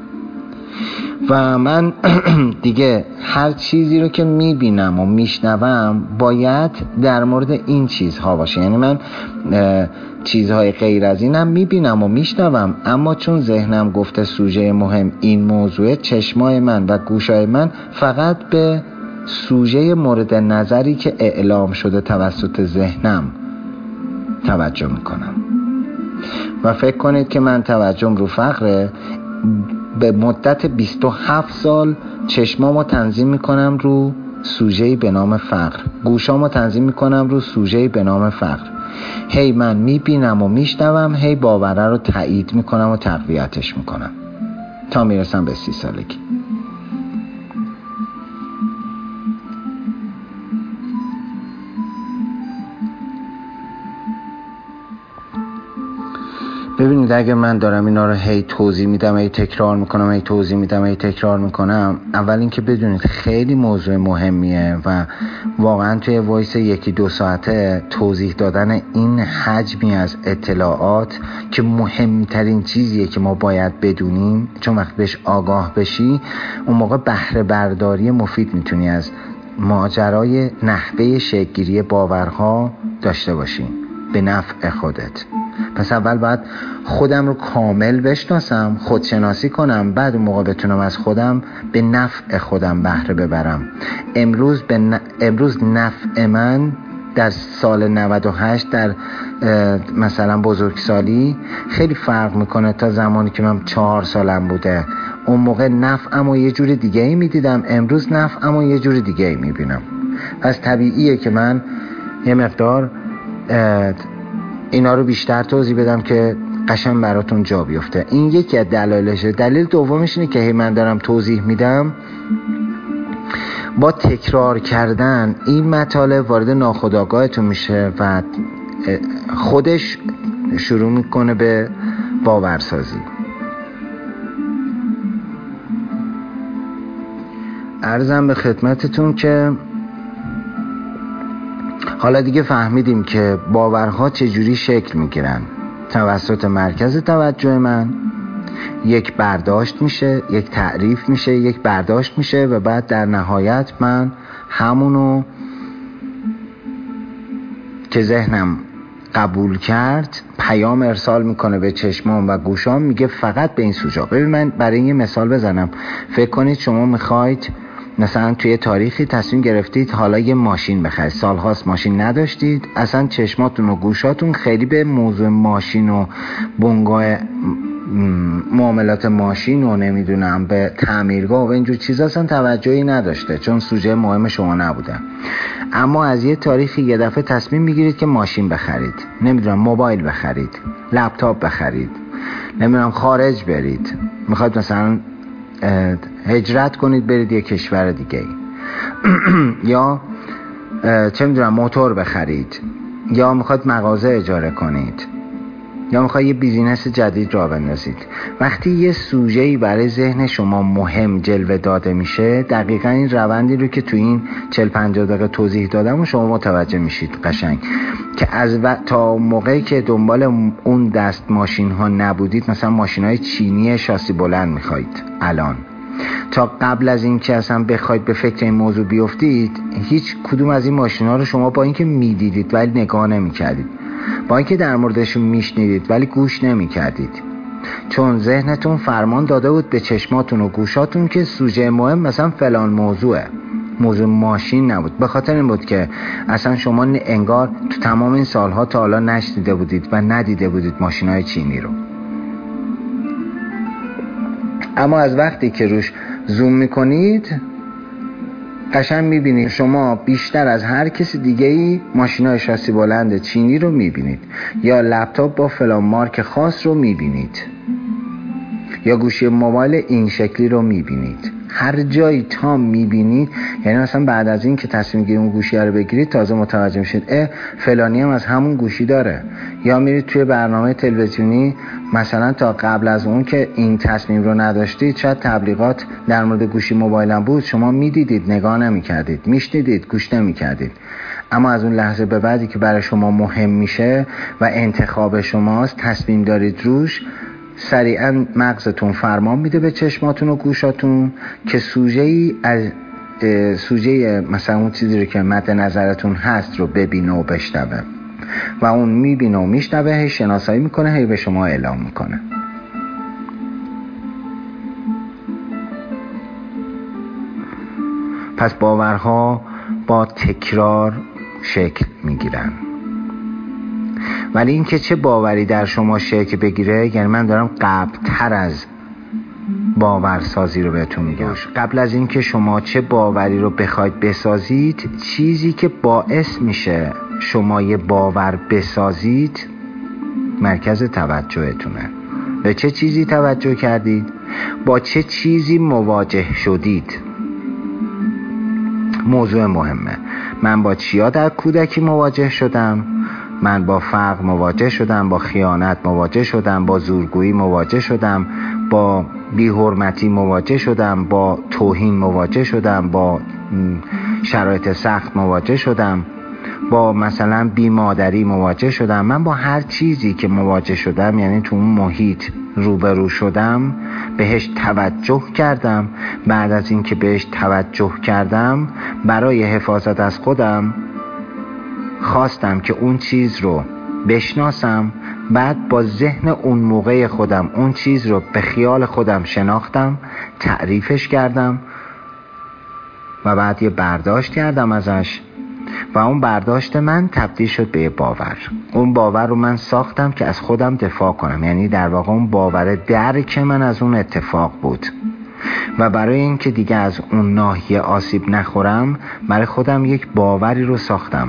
و من دیگه هر چیزی رو که میبینم و میشنوم باید در مورد این چیزها باشه. یعنی من چیزهای غیر از اینم میبینم و میشنوم، اما چون ذهنم گفته سوژه مهم این موضوع، چشمای من و گوشای من فقط به سوژه مورد نظری که اعلام شده توسط ذهنم توجه میکنم. و فکر کنید که من توجهم رو فقره، به مدت 27 سال چشمامو تنظیم میکنم رو سوژه‌ای به نام فقر، گوشامو تنظیم میکنم رو سوژه‌ای به نام فقر. هی من میبینم و میشنوم، هی باوره رو تایید میکنم و تقویتش میکنم تا میرسم به 30 سالگی. ببینید اگه من دارم اینا رو هی توضیح میدم، هی تکرار میکنم، هی توضیح میدم، هی تکرار میکنم، اول اینکه بدونید خیلی موضوع مهمیه و واقعا توی وایس 1-2 ساعته توضیح دادن این حجمی از اطلاعات که مهمترین چیزیه که ما باید بدونیم، چون وقت بهش آگاه بشی اون موقع بهره برداری مفید میتونی از ماجرای نحوه شکل‌گیری باورها داشته باشی به نفع خودت. پس اول باید خودم رو کامل بشناسم، خودشناسی کنم، بعد اون موقع بتونم از خودم به نفع خودم بهره ببرم. امروز نفع من در سال 98 در مثلا بزرگسالی خیلی فرق میکنه تا زمانی که من 4 سالم بوده. اون موقع نفعمو یه جور دیگه ای میدیدم، امروز نفعمو یه جور دیگه ای میبینم. پس طبیعیه که من یه مقدار اینا رو بیشتر توضیح بدم که قشنگ براتون جا بیفته. این یکی از دلایلشه. دلیل دومش اینه که من دارم توضیح میدم، با تکرار کردن این مطالب وارد ناخودآگاهتون میشه و خودش شروع میکنه به باورسازی. عرضم به خدمتتون که حالا دیگه فهمیدیم که باورها چجوری شکل میگیرن. توسط مرکز توجه من یک برداشت میشه، یک تعریف میشه، یک برداشت میشه و بعد در نهایت من همونو که ذهنم قبول کرد پیام ارسال میکنه به چشمام و گوشام، میگه فقط به این سوژه. ببین من برای این مثال بزنم. فکر کنید شما میخواید مثلا توی تاریخی تصمیم گرفتید حالا یه ماشین بخرید، سالهاست ماشین نداشتید، اصلا چشماتون و گوشاتون خیلی به موضوع ماشین و بنگاه معاملات ماشین و نمیدونم به تعمیرگاه و اینجور چیزا اصلا توجهی نداشته، چون سوژه مهم شما نبودن. اما از یه تاریخی یه دفعه تصمیم میگیرید که ماشین بخرید، نمیدونم موبایل بخرید، لپتاپ بخرید، نمیدونم خارج برید، میخواید مثلا هجرت کنید برید یه کشور دیگه یا چه میدونم موتور بخرید، یا میخواید مغازه اجاره کنید، یا میخوای یه بیزینس جدید راه بندازید. وقتی یه سوژه‌ای برای ذهن شما مهم جلوه داده میشه، دقیقاً این روندی رو که تو این 40-50 دقیقه توضیح دادم و شما متوجه میشید قشنگ که تا موقعی که دنبال اون دست ماشین ها نبودید، مثلا ماشین های چینی شاسی بلند میخواید الان، تا قبل از این که اصلا بخواید به فکر این موضوع بیفتید، هیچ کدوم از این ماشین ها رو شما با اینکه میدیدید ولی نگاه نمیکردید، با اینکه در موردشون میشنیدید ولی گوش نمیکردید، چون ذهنتون فرمان داده بود به چشماتون و گوشاتون که سوژه مهم مثلا فلان موضوع ماشین نبود. به خاطر این بود که اصلا شما انگار تو تمام این سالها تا حالا نشنیده بودید و ندیده بودید ماشین‌های چینی رو. اما از وقتی که روش زوم میکنید قشنگ میبینید شما بیشتر از هر کسی دیگه‌ای ماشین‌های شاسی بلند چینی رو میبینید، یا لپتاپ با فلان مارک خاص رو میبینید، یا گوشی موبایل این شکلی رو میبینید. هر جایی تا میبینید، یعنی مثلا بعد از این که تصمیم گیرید اون گوشی رو بگیرید تازه متوجه میشید فلانی هم از همون گوشی داره. یا میرید توی برنامه تلویزیونی مثلا تا قبل از اون که این تصمیم رو نداشتید، شاید تبلیغات در مورد گوشی موبایل هم بود، شما میدیدید نگاه نمیکردید، میشنیدید گوش نمیکردید. اما از اون لحظه به بعدی که برای شما مهم میشه و انتخاب شماست، تصمیم دارید روش، سریعا مغزتون فرمان میده به چشماتون و گوشاتون که سوژه مثلا اون چیزی رو که مد نظرتون هست رو ببینه و بشنوه، و اون میبینه و میشنوه، هی شناسایی میکنه، هی به شما اعلام میکنه. پس باورها با تکرار شکل میگیرن. ولی این که چه باوری در شما شکل بگیره، یعنی من دارم قبل‌تر از باورسازی رو بهتون میگم. قبل از این که شما چه باوری رو بخواید بسازید، چیزی که باعث میشه شما یه باور بسازید مرکز توجهتونه. به چه چیزی توجه کردید؟ با چه چیزی مواجه شدید؟ موضوع مهمه. من با چیا در کودکی مواجه شدم؟ من با فقر مواجه شدم، با خیانت مواجه شدم، با زورگویی مواجه شدم، با بی‌حرمتی مواجه شدم، با توهین مواجه شدم، با شرایط سخت مواجه شدم، با مثلا بیمادری مواجه شدم. من با هر چیزی که مواجه شدم، یعنی تو اون محیط روبرو شدم، بهش توجه کردم. بعد از این که بهش توجه کردم، برای حفاظت از خودم خواستم که اون چیز رو بشناسم. بعد با ذهن اون موقع خودم اون چیز رو به خیال خودم شناختم، تعریفش کردم و بعد یه برداشت کردم ازش، و اون برداشت من تبدیل شد به یه باور. اون باور رو من ساختم که از خودم دفاع کنم، یعنی در واقع اون باور درک من از اون اتفاق بود، و برای این که دیگه از اون ناحیه آسیب نخورم، برای خودم یک باوری رو ساختم.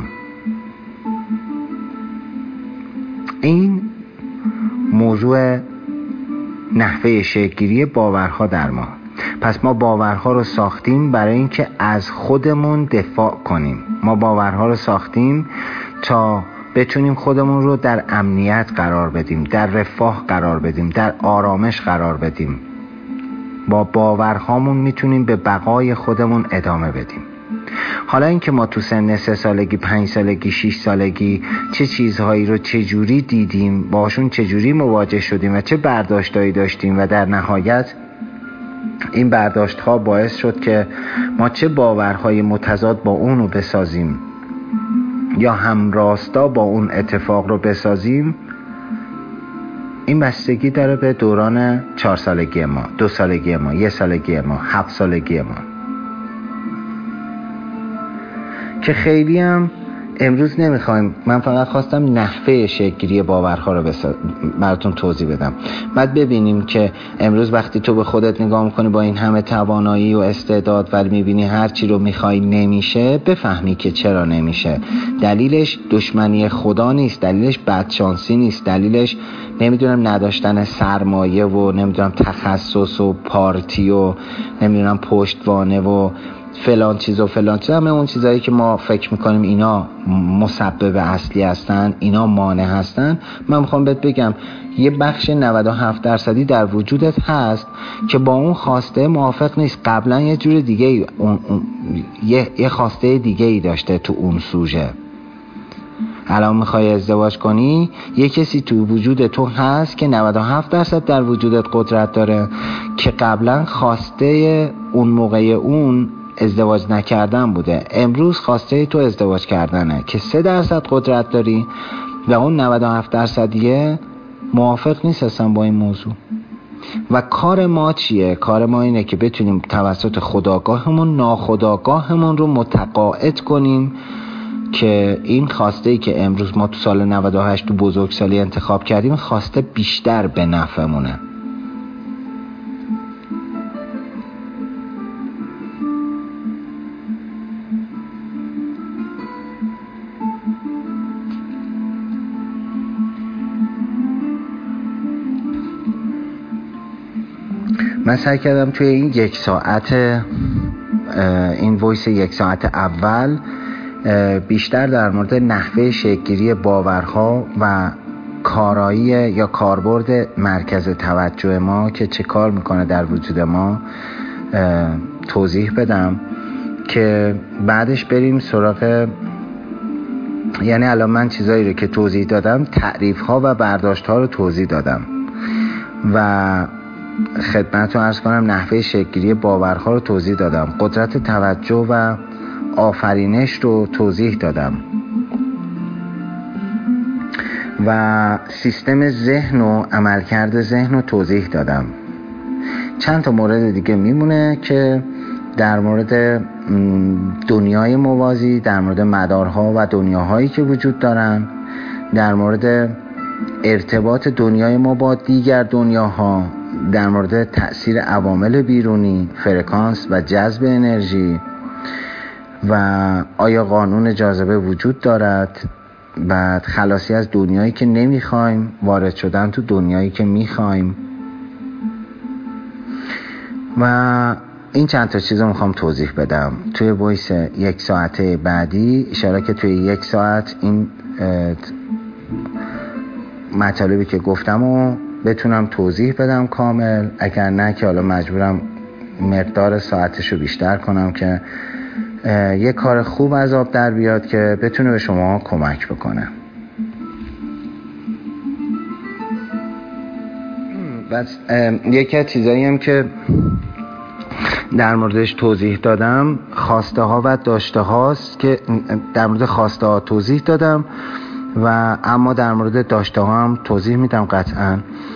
این موضوع نحوه شکل‌گیری باورها در ما. پس ما باورها رو ساختیم برای اینکه از خودمون دفاع کنیم. ما باورها رو ساختیم تا بتونیم خودمون رو در امنیت قرار بدیم، در رفاه قرار بدیم، در آرامش قرار بدیم. با باورهامون میتونیم به بقای خودمون ادامه بدیم. حالا اینکه ما تو سن 3 سالگی، 5 سالگی، 6 سالگی چه چیزهایی رو چجوری دیدیم، باشون چجوری مواجه شدیم و چه برداشتایی داشتیم، و در نهایت این برداشت‌ها باعث شد که ما چه باورهای متضاد با اون رو بسازیم یا همراستا با اون اتفاق رو بسازیم، این بستگی داره به دوران 4 سالگی ما، 2 سالگی ما، 1 سالگی ما، 7 سالگی ما، که خیلی هم امروز نمیخوایم. من فقط خواستم نحوه شکل‌گیری باورها رو براتون توضیح بدم. بعد ببینیم که امروز وقتی تو به خودت نگاه میکنی با این همه توانایی و استعداد، ولی میبینی هر چی رو میخوای نمیشه، بفهمی که چرا نمیشه. دلیلش دشمنی خدا نیست، دلیلش بدشانسی نیست، دلیلش نمیدونم نداشتن سرمایه و نمیدونم تخصص و پارتی و نمیدونم پشتوانه و فلان چیز و فلان چیز، همه اون چیزایی که ما فکر میکنیم اینا مسبب اصلی هستن، اینا مانع هستن، من میخوام بهت بگم یه بخش 97% در وجودت هست که با اون خواسته موافق نیست. قبلا یه جور دیگه یه خواسته دیگه ای داشته تو اون سوژه. الان میخوای ازدواج کنی، یه کسی تو وجود تو هست که 97% در وجودت قدرت داره که قبلا خواسته اون موقع اون ازدواج نکردن بوده، امروز خواسته تو ازدواج کردنه که 3% قدرت داری و اون 97% موافق نیست اصلا با این موضوع. و کار ما چیه؟ کار ما اینه که بتونیم توسط خودآگاهمون ناخودآگاهمون رو متقاعد کنیم که این خواسته که امروز ما تو سال 98 تو بزرگسالی انتخاب کردیم خواسته بیشتر به نفعمونه. من سعی کردم توی این 1 ساعت این وایس 1 ساعت اول بیشتر در مورد نحوه شکل‌گیری باورها و کارایی یا کاربرد مرکز توجه ما که چه کار میکنه در وجود ما توضیح بدم که بعدش بریم سراغ، یعنی الان من چیزایی رو که توضیح دادم تعریف‌ها و برداشت‌ها رو توضیح دادم و خدمتتون عرض کنم نحوه شکل‌گیری باورها رو توضیح دادم، قدرت توجه و آفرینش رو توضیح دادم و سیستم ذهن و عملکرد ذهن رو توضیح دادم. چند تا مورد دیگه میمونه که در مورد دنیای موازی، در مورد مدارها و دنیاهایی که وجود دارن، در مورد ارتباط دنیای ما با دیگر دنیاها، در مورد تأثیر عوامل بیرونی، فرکانس و جذب انرژی و آیا قانون جاذبه وجود دارد، بعد خلاصی از دنیایی که نمیخوایم، وارد شدن تو دنیایی که میخوایم و این چند تا چیز رو میخوام توضیح بدم توی وایس 1 ساعته بعدی. اشاره که توی 1 ساعت این مطالبی که گفتم رو بتونم توضیح بدم کامل، اگر نه که حالا مجبورم مقدار ساعتشو بیشتر کنم که یه کار خوب از آب در بیاد که بتونه به شما کمک بکنه. بس یکی از چیزایی هم که در موردش توضیح دادم خواسته ها و داشته هاست که در مورد خواسته ها توضیح دادم و اما در مورد داشته ها هم توضیح میدم قطعا.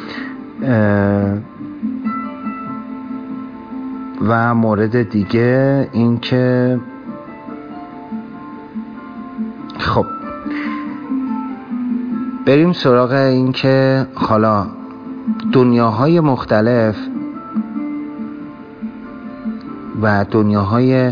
و مورد دیگه این که خب بریم سراغ این که حالا دنیاهای مختلف و دنیاهای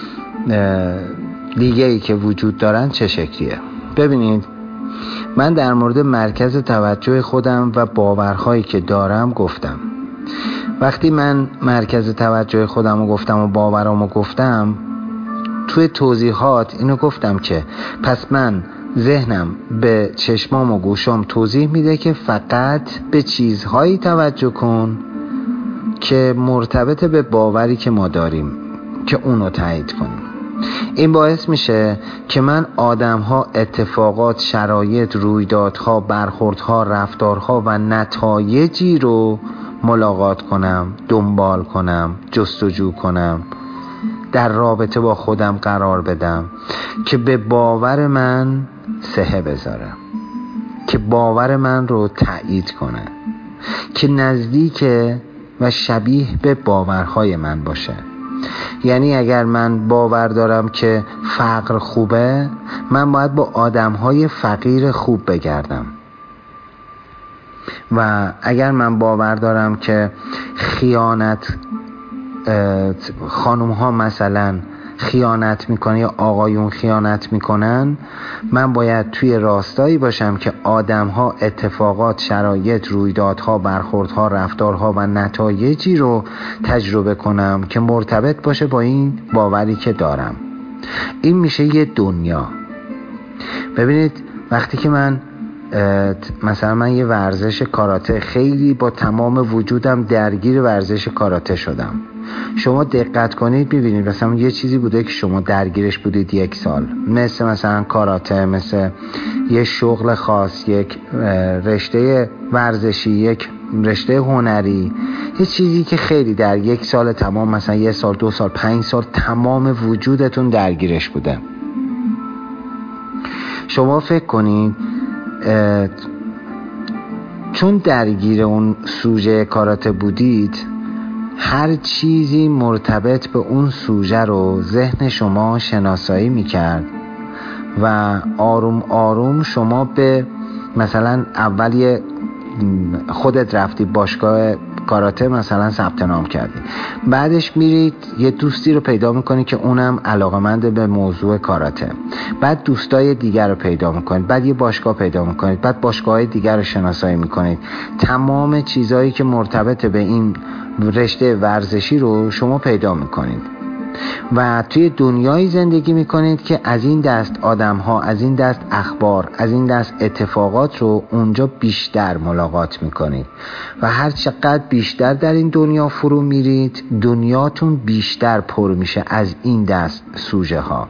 دیگه‌ای که وجود دارن چه شکلیه. ببینید من در مورد مرکز توجه خودم و باورهایی که دارم گفتم. وقتی من مرکز توجه خودم رو گفتم و باورامو گفتم، توی توضیحات اینو گفتم که پس من ذهنم به چشمام و گوشام توضیح میده که فقط به چیزهایی توجه کن که مرتبط به باوری که ما داریم که اونو تایید کنیم. این باعث میشه که من آدم‌ها، اتفاقات، شرایط، رویدادها، برخوردها، رفتارها و نتایجی رو ملاقات کنم، دنبال کنم، جستجو کنم، در رابطه با خودم قرار بدم که به باور من صحه بذاره، که باور من رو تایید کنه، که نزدیک و شبیه به باورهای من باشه. یعنی اگر من باور دارم که فقر خوبه، من باید با آدمهای فقیر خوب بگردم. و اگر من باور دارم که خیانت، خانوم ها مثلا خیانت میکنه یا آقایون خیانت میکنن، من باید توی راستایی باشم که آدم‌ها، اتفاقات، شرایط، رویدادها، برخوردها، رفتارها و نتایجی رو تجربه کنم که مرتبط باشه با این باوری که دارم. این میشه یه دنیا. ببینید وقتی که من یه ورزش کاراته، خیلی با تمام وجودم درگیر ورزش کاراته شدم. شما دقت کنید ببینید مثلا یه چیزی بوده که شما درگیرش بودید 1 سال، مثلا کاراته، مثل یه شغل خاص، یک رشته ورزشی، یک رشته هنری، یه چیزی که خیلی در 1 سال تمام، مثلا 1 سال، 2 سال، 5 سال تمام وجودتون درگیرش بوده. شما فکر کنید چون درگیر اون سوژه کاراته بودید، هر چیزی مرتبط به اون سوژه رو ذهن شما شناسایی میکرد و آروم آروم شما به مثلا اولی خودت رفتی باشگاه کاراته مثلا ثبت نام کردی، بعدش میرید یه دوستی رو پیدا میکنید که اونم علاقمند به موضوع کاراته، بعد دوستای دیگر رو پیدا میکنید، بعد یه باشگاه پیدا میکنید، بعد باشگاه‌های دیگر رو شناسایی میکنید. تمام چیزایی که مرتبط به این رشته ورزشی رو شما پیدا میکنید و توی دنیایی زندگی میکنید که از این دست آدم‌ها، از این دست اخبار، از این دست اتفاقات رو اونجا بیشتر ملاقات میکنید و هر چقدر بیشتر در این دنیا فرو میرید، دنیاتون بیشتر پر میشه از این دست سوژه ها.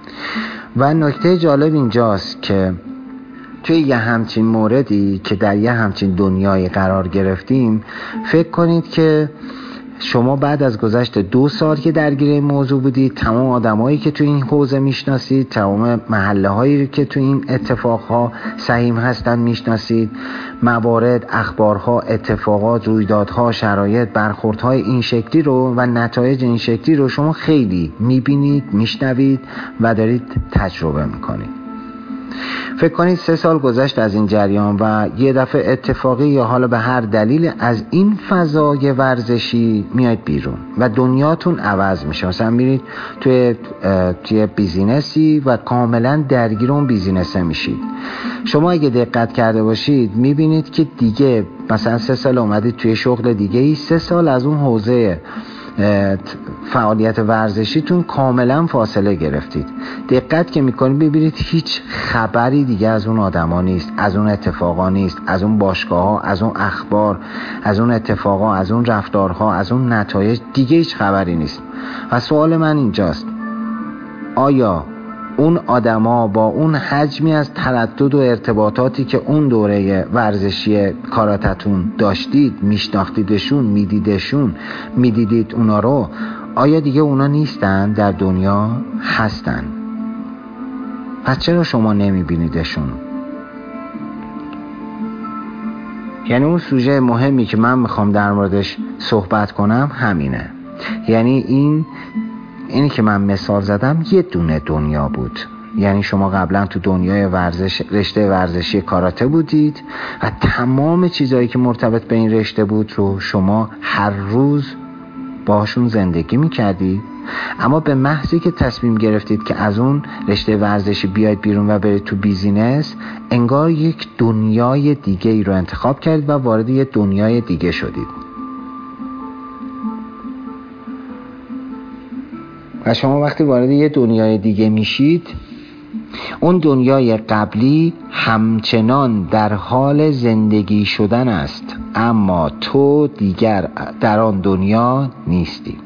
و نکته جالب اینجاست که توی یه همچین موردی که در یه همچین دنیایی قرار گرفتیم، فکر کنید که شما بعد از گذشت 2 سال که درگیر این موضوع بودید، تمام آدمایی که تو این حوزه میشناسید، تمام محله هایی که تو این اتفاقها سهیم هستن میشناسید، موارد، اخبارها، اتفاقات، رویدادها، شرایط، برخوردهای این شکلی رو و نتایج این شکلی رو شما خیلی میبینید، میشنوید و دارید تجربه میکنید. فکر کنید 3 سال گذشت از این جریان و یه دفعه اتفاقی یا حالا به هر دلیل از این فضای ورزشی میاید بیرون و دنیاتون عوض میشه. مثلا میرید توی بیزینسی و کاملا درگیر اون بیزینسه میشید. شما اگه دقت کرده باشید میبینید که دیگه مثلا 3 سال اومدید توی شغل دیگه، 3 سال از اون حوزه فعالیت ورزشیتون کاملا فاصله گرفتید. دقت که میکنید ببینید هیچ خبری دیگه از اون آدما نیست، از اون اتفاقا نیست، از اون باشگاه‌ها، از اون اخبار، از اون اتفاقا، از اون رفتارها، از اون نتایج دیگه هیچ خبری نیست. و سوال من اینجاست، آیا اون آدما با اون حجمی از تردد و ارتباطاتی که اون دوره ورزشی کاراتتون داشتید، میشناختیدشون، میدیدشون، میدیدید اونا رو، آیا دیگه اونا نیستن؟ در دنیا هستن. پس چرا شما نمیبینیدشون؟ یعنی اون سوژه مهمی که من میخوام در موردش صحبت کنم همینه. یعنی اینی که من مثال زدم یه دونه دنیا بود. یعنی شما قبلا تو دنیای رشته ورزشی کاراته بودید و تمام چیزایی که مرتبط به این رشته بود رو شما هر روز باشون زندگی میکردید، اما به محضی که تصمیم گرفتید که از اون رشته ورزشی بیاید بیرون و برید تو بیزینس، انگار یک دنیای دیگه ای رو انتخاب کردید و وارد یه دنیای دیگه شدید. و شما وقتی وارد یه دنیای دیگه میشید، اون دنیای قبلی همچنان در حال زندگی شدن است، اما تو دیگر در آن دنیا نیستی.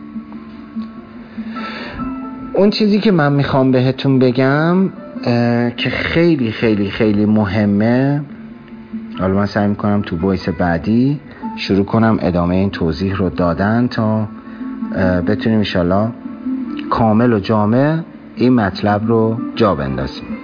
اون چیزی که من میخوام بهتون بگم که خیلی خیلی خیلی مهمه، حالا من سعی میکنم تو وایس بعدی شروع کنم ادامه این توضیح رو دادن تا بتونیم انشالله کامل و جامع این مطلب رو جا بندازیم.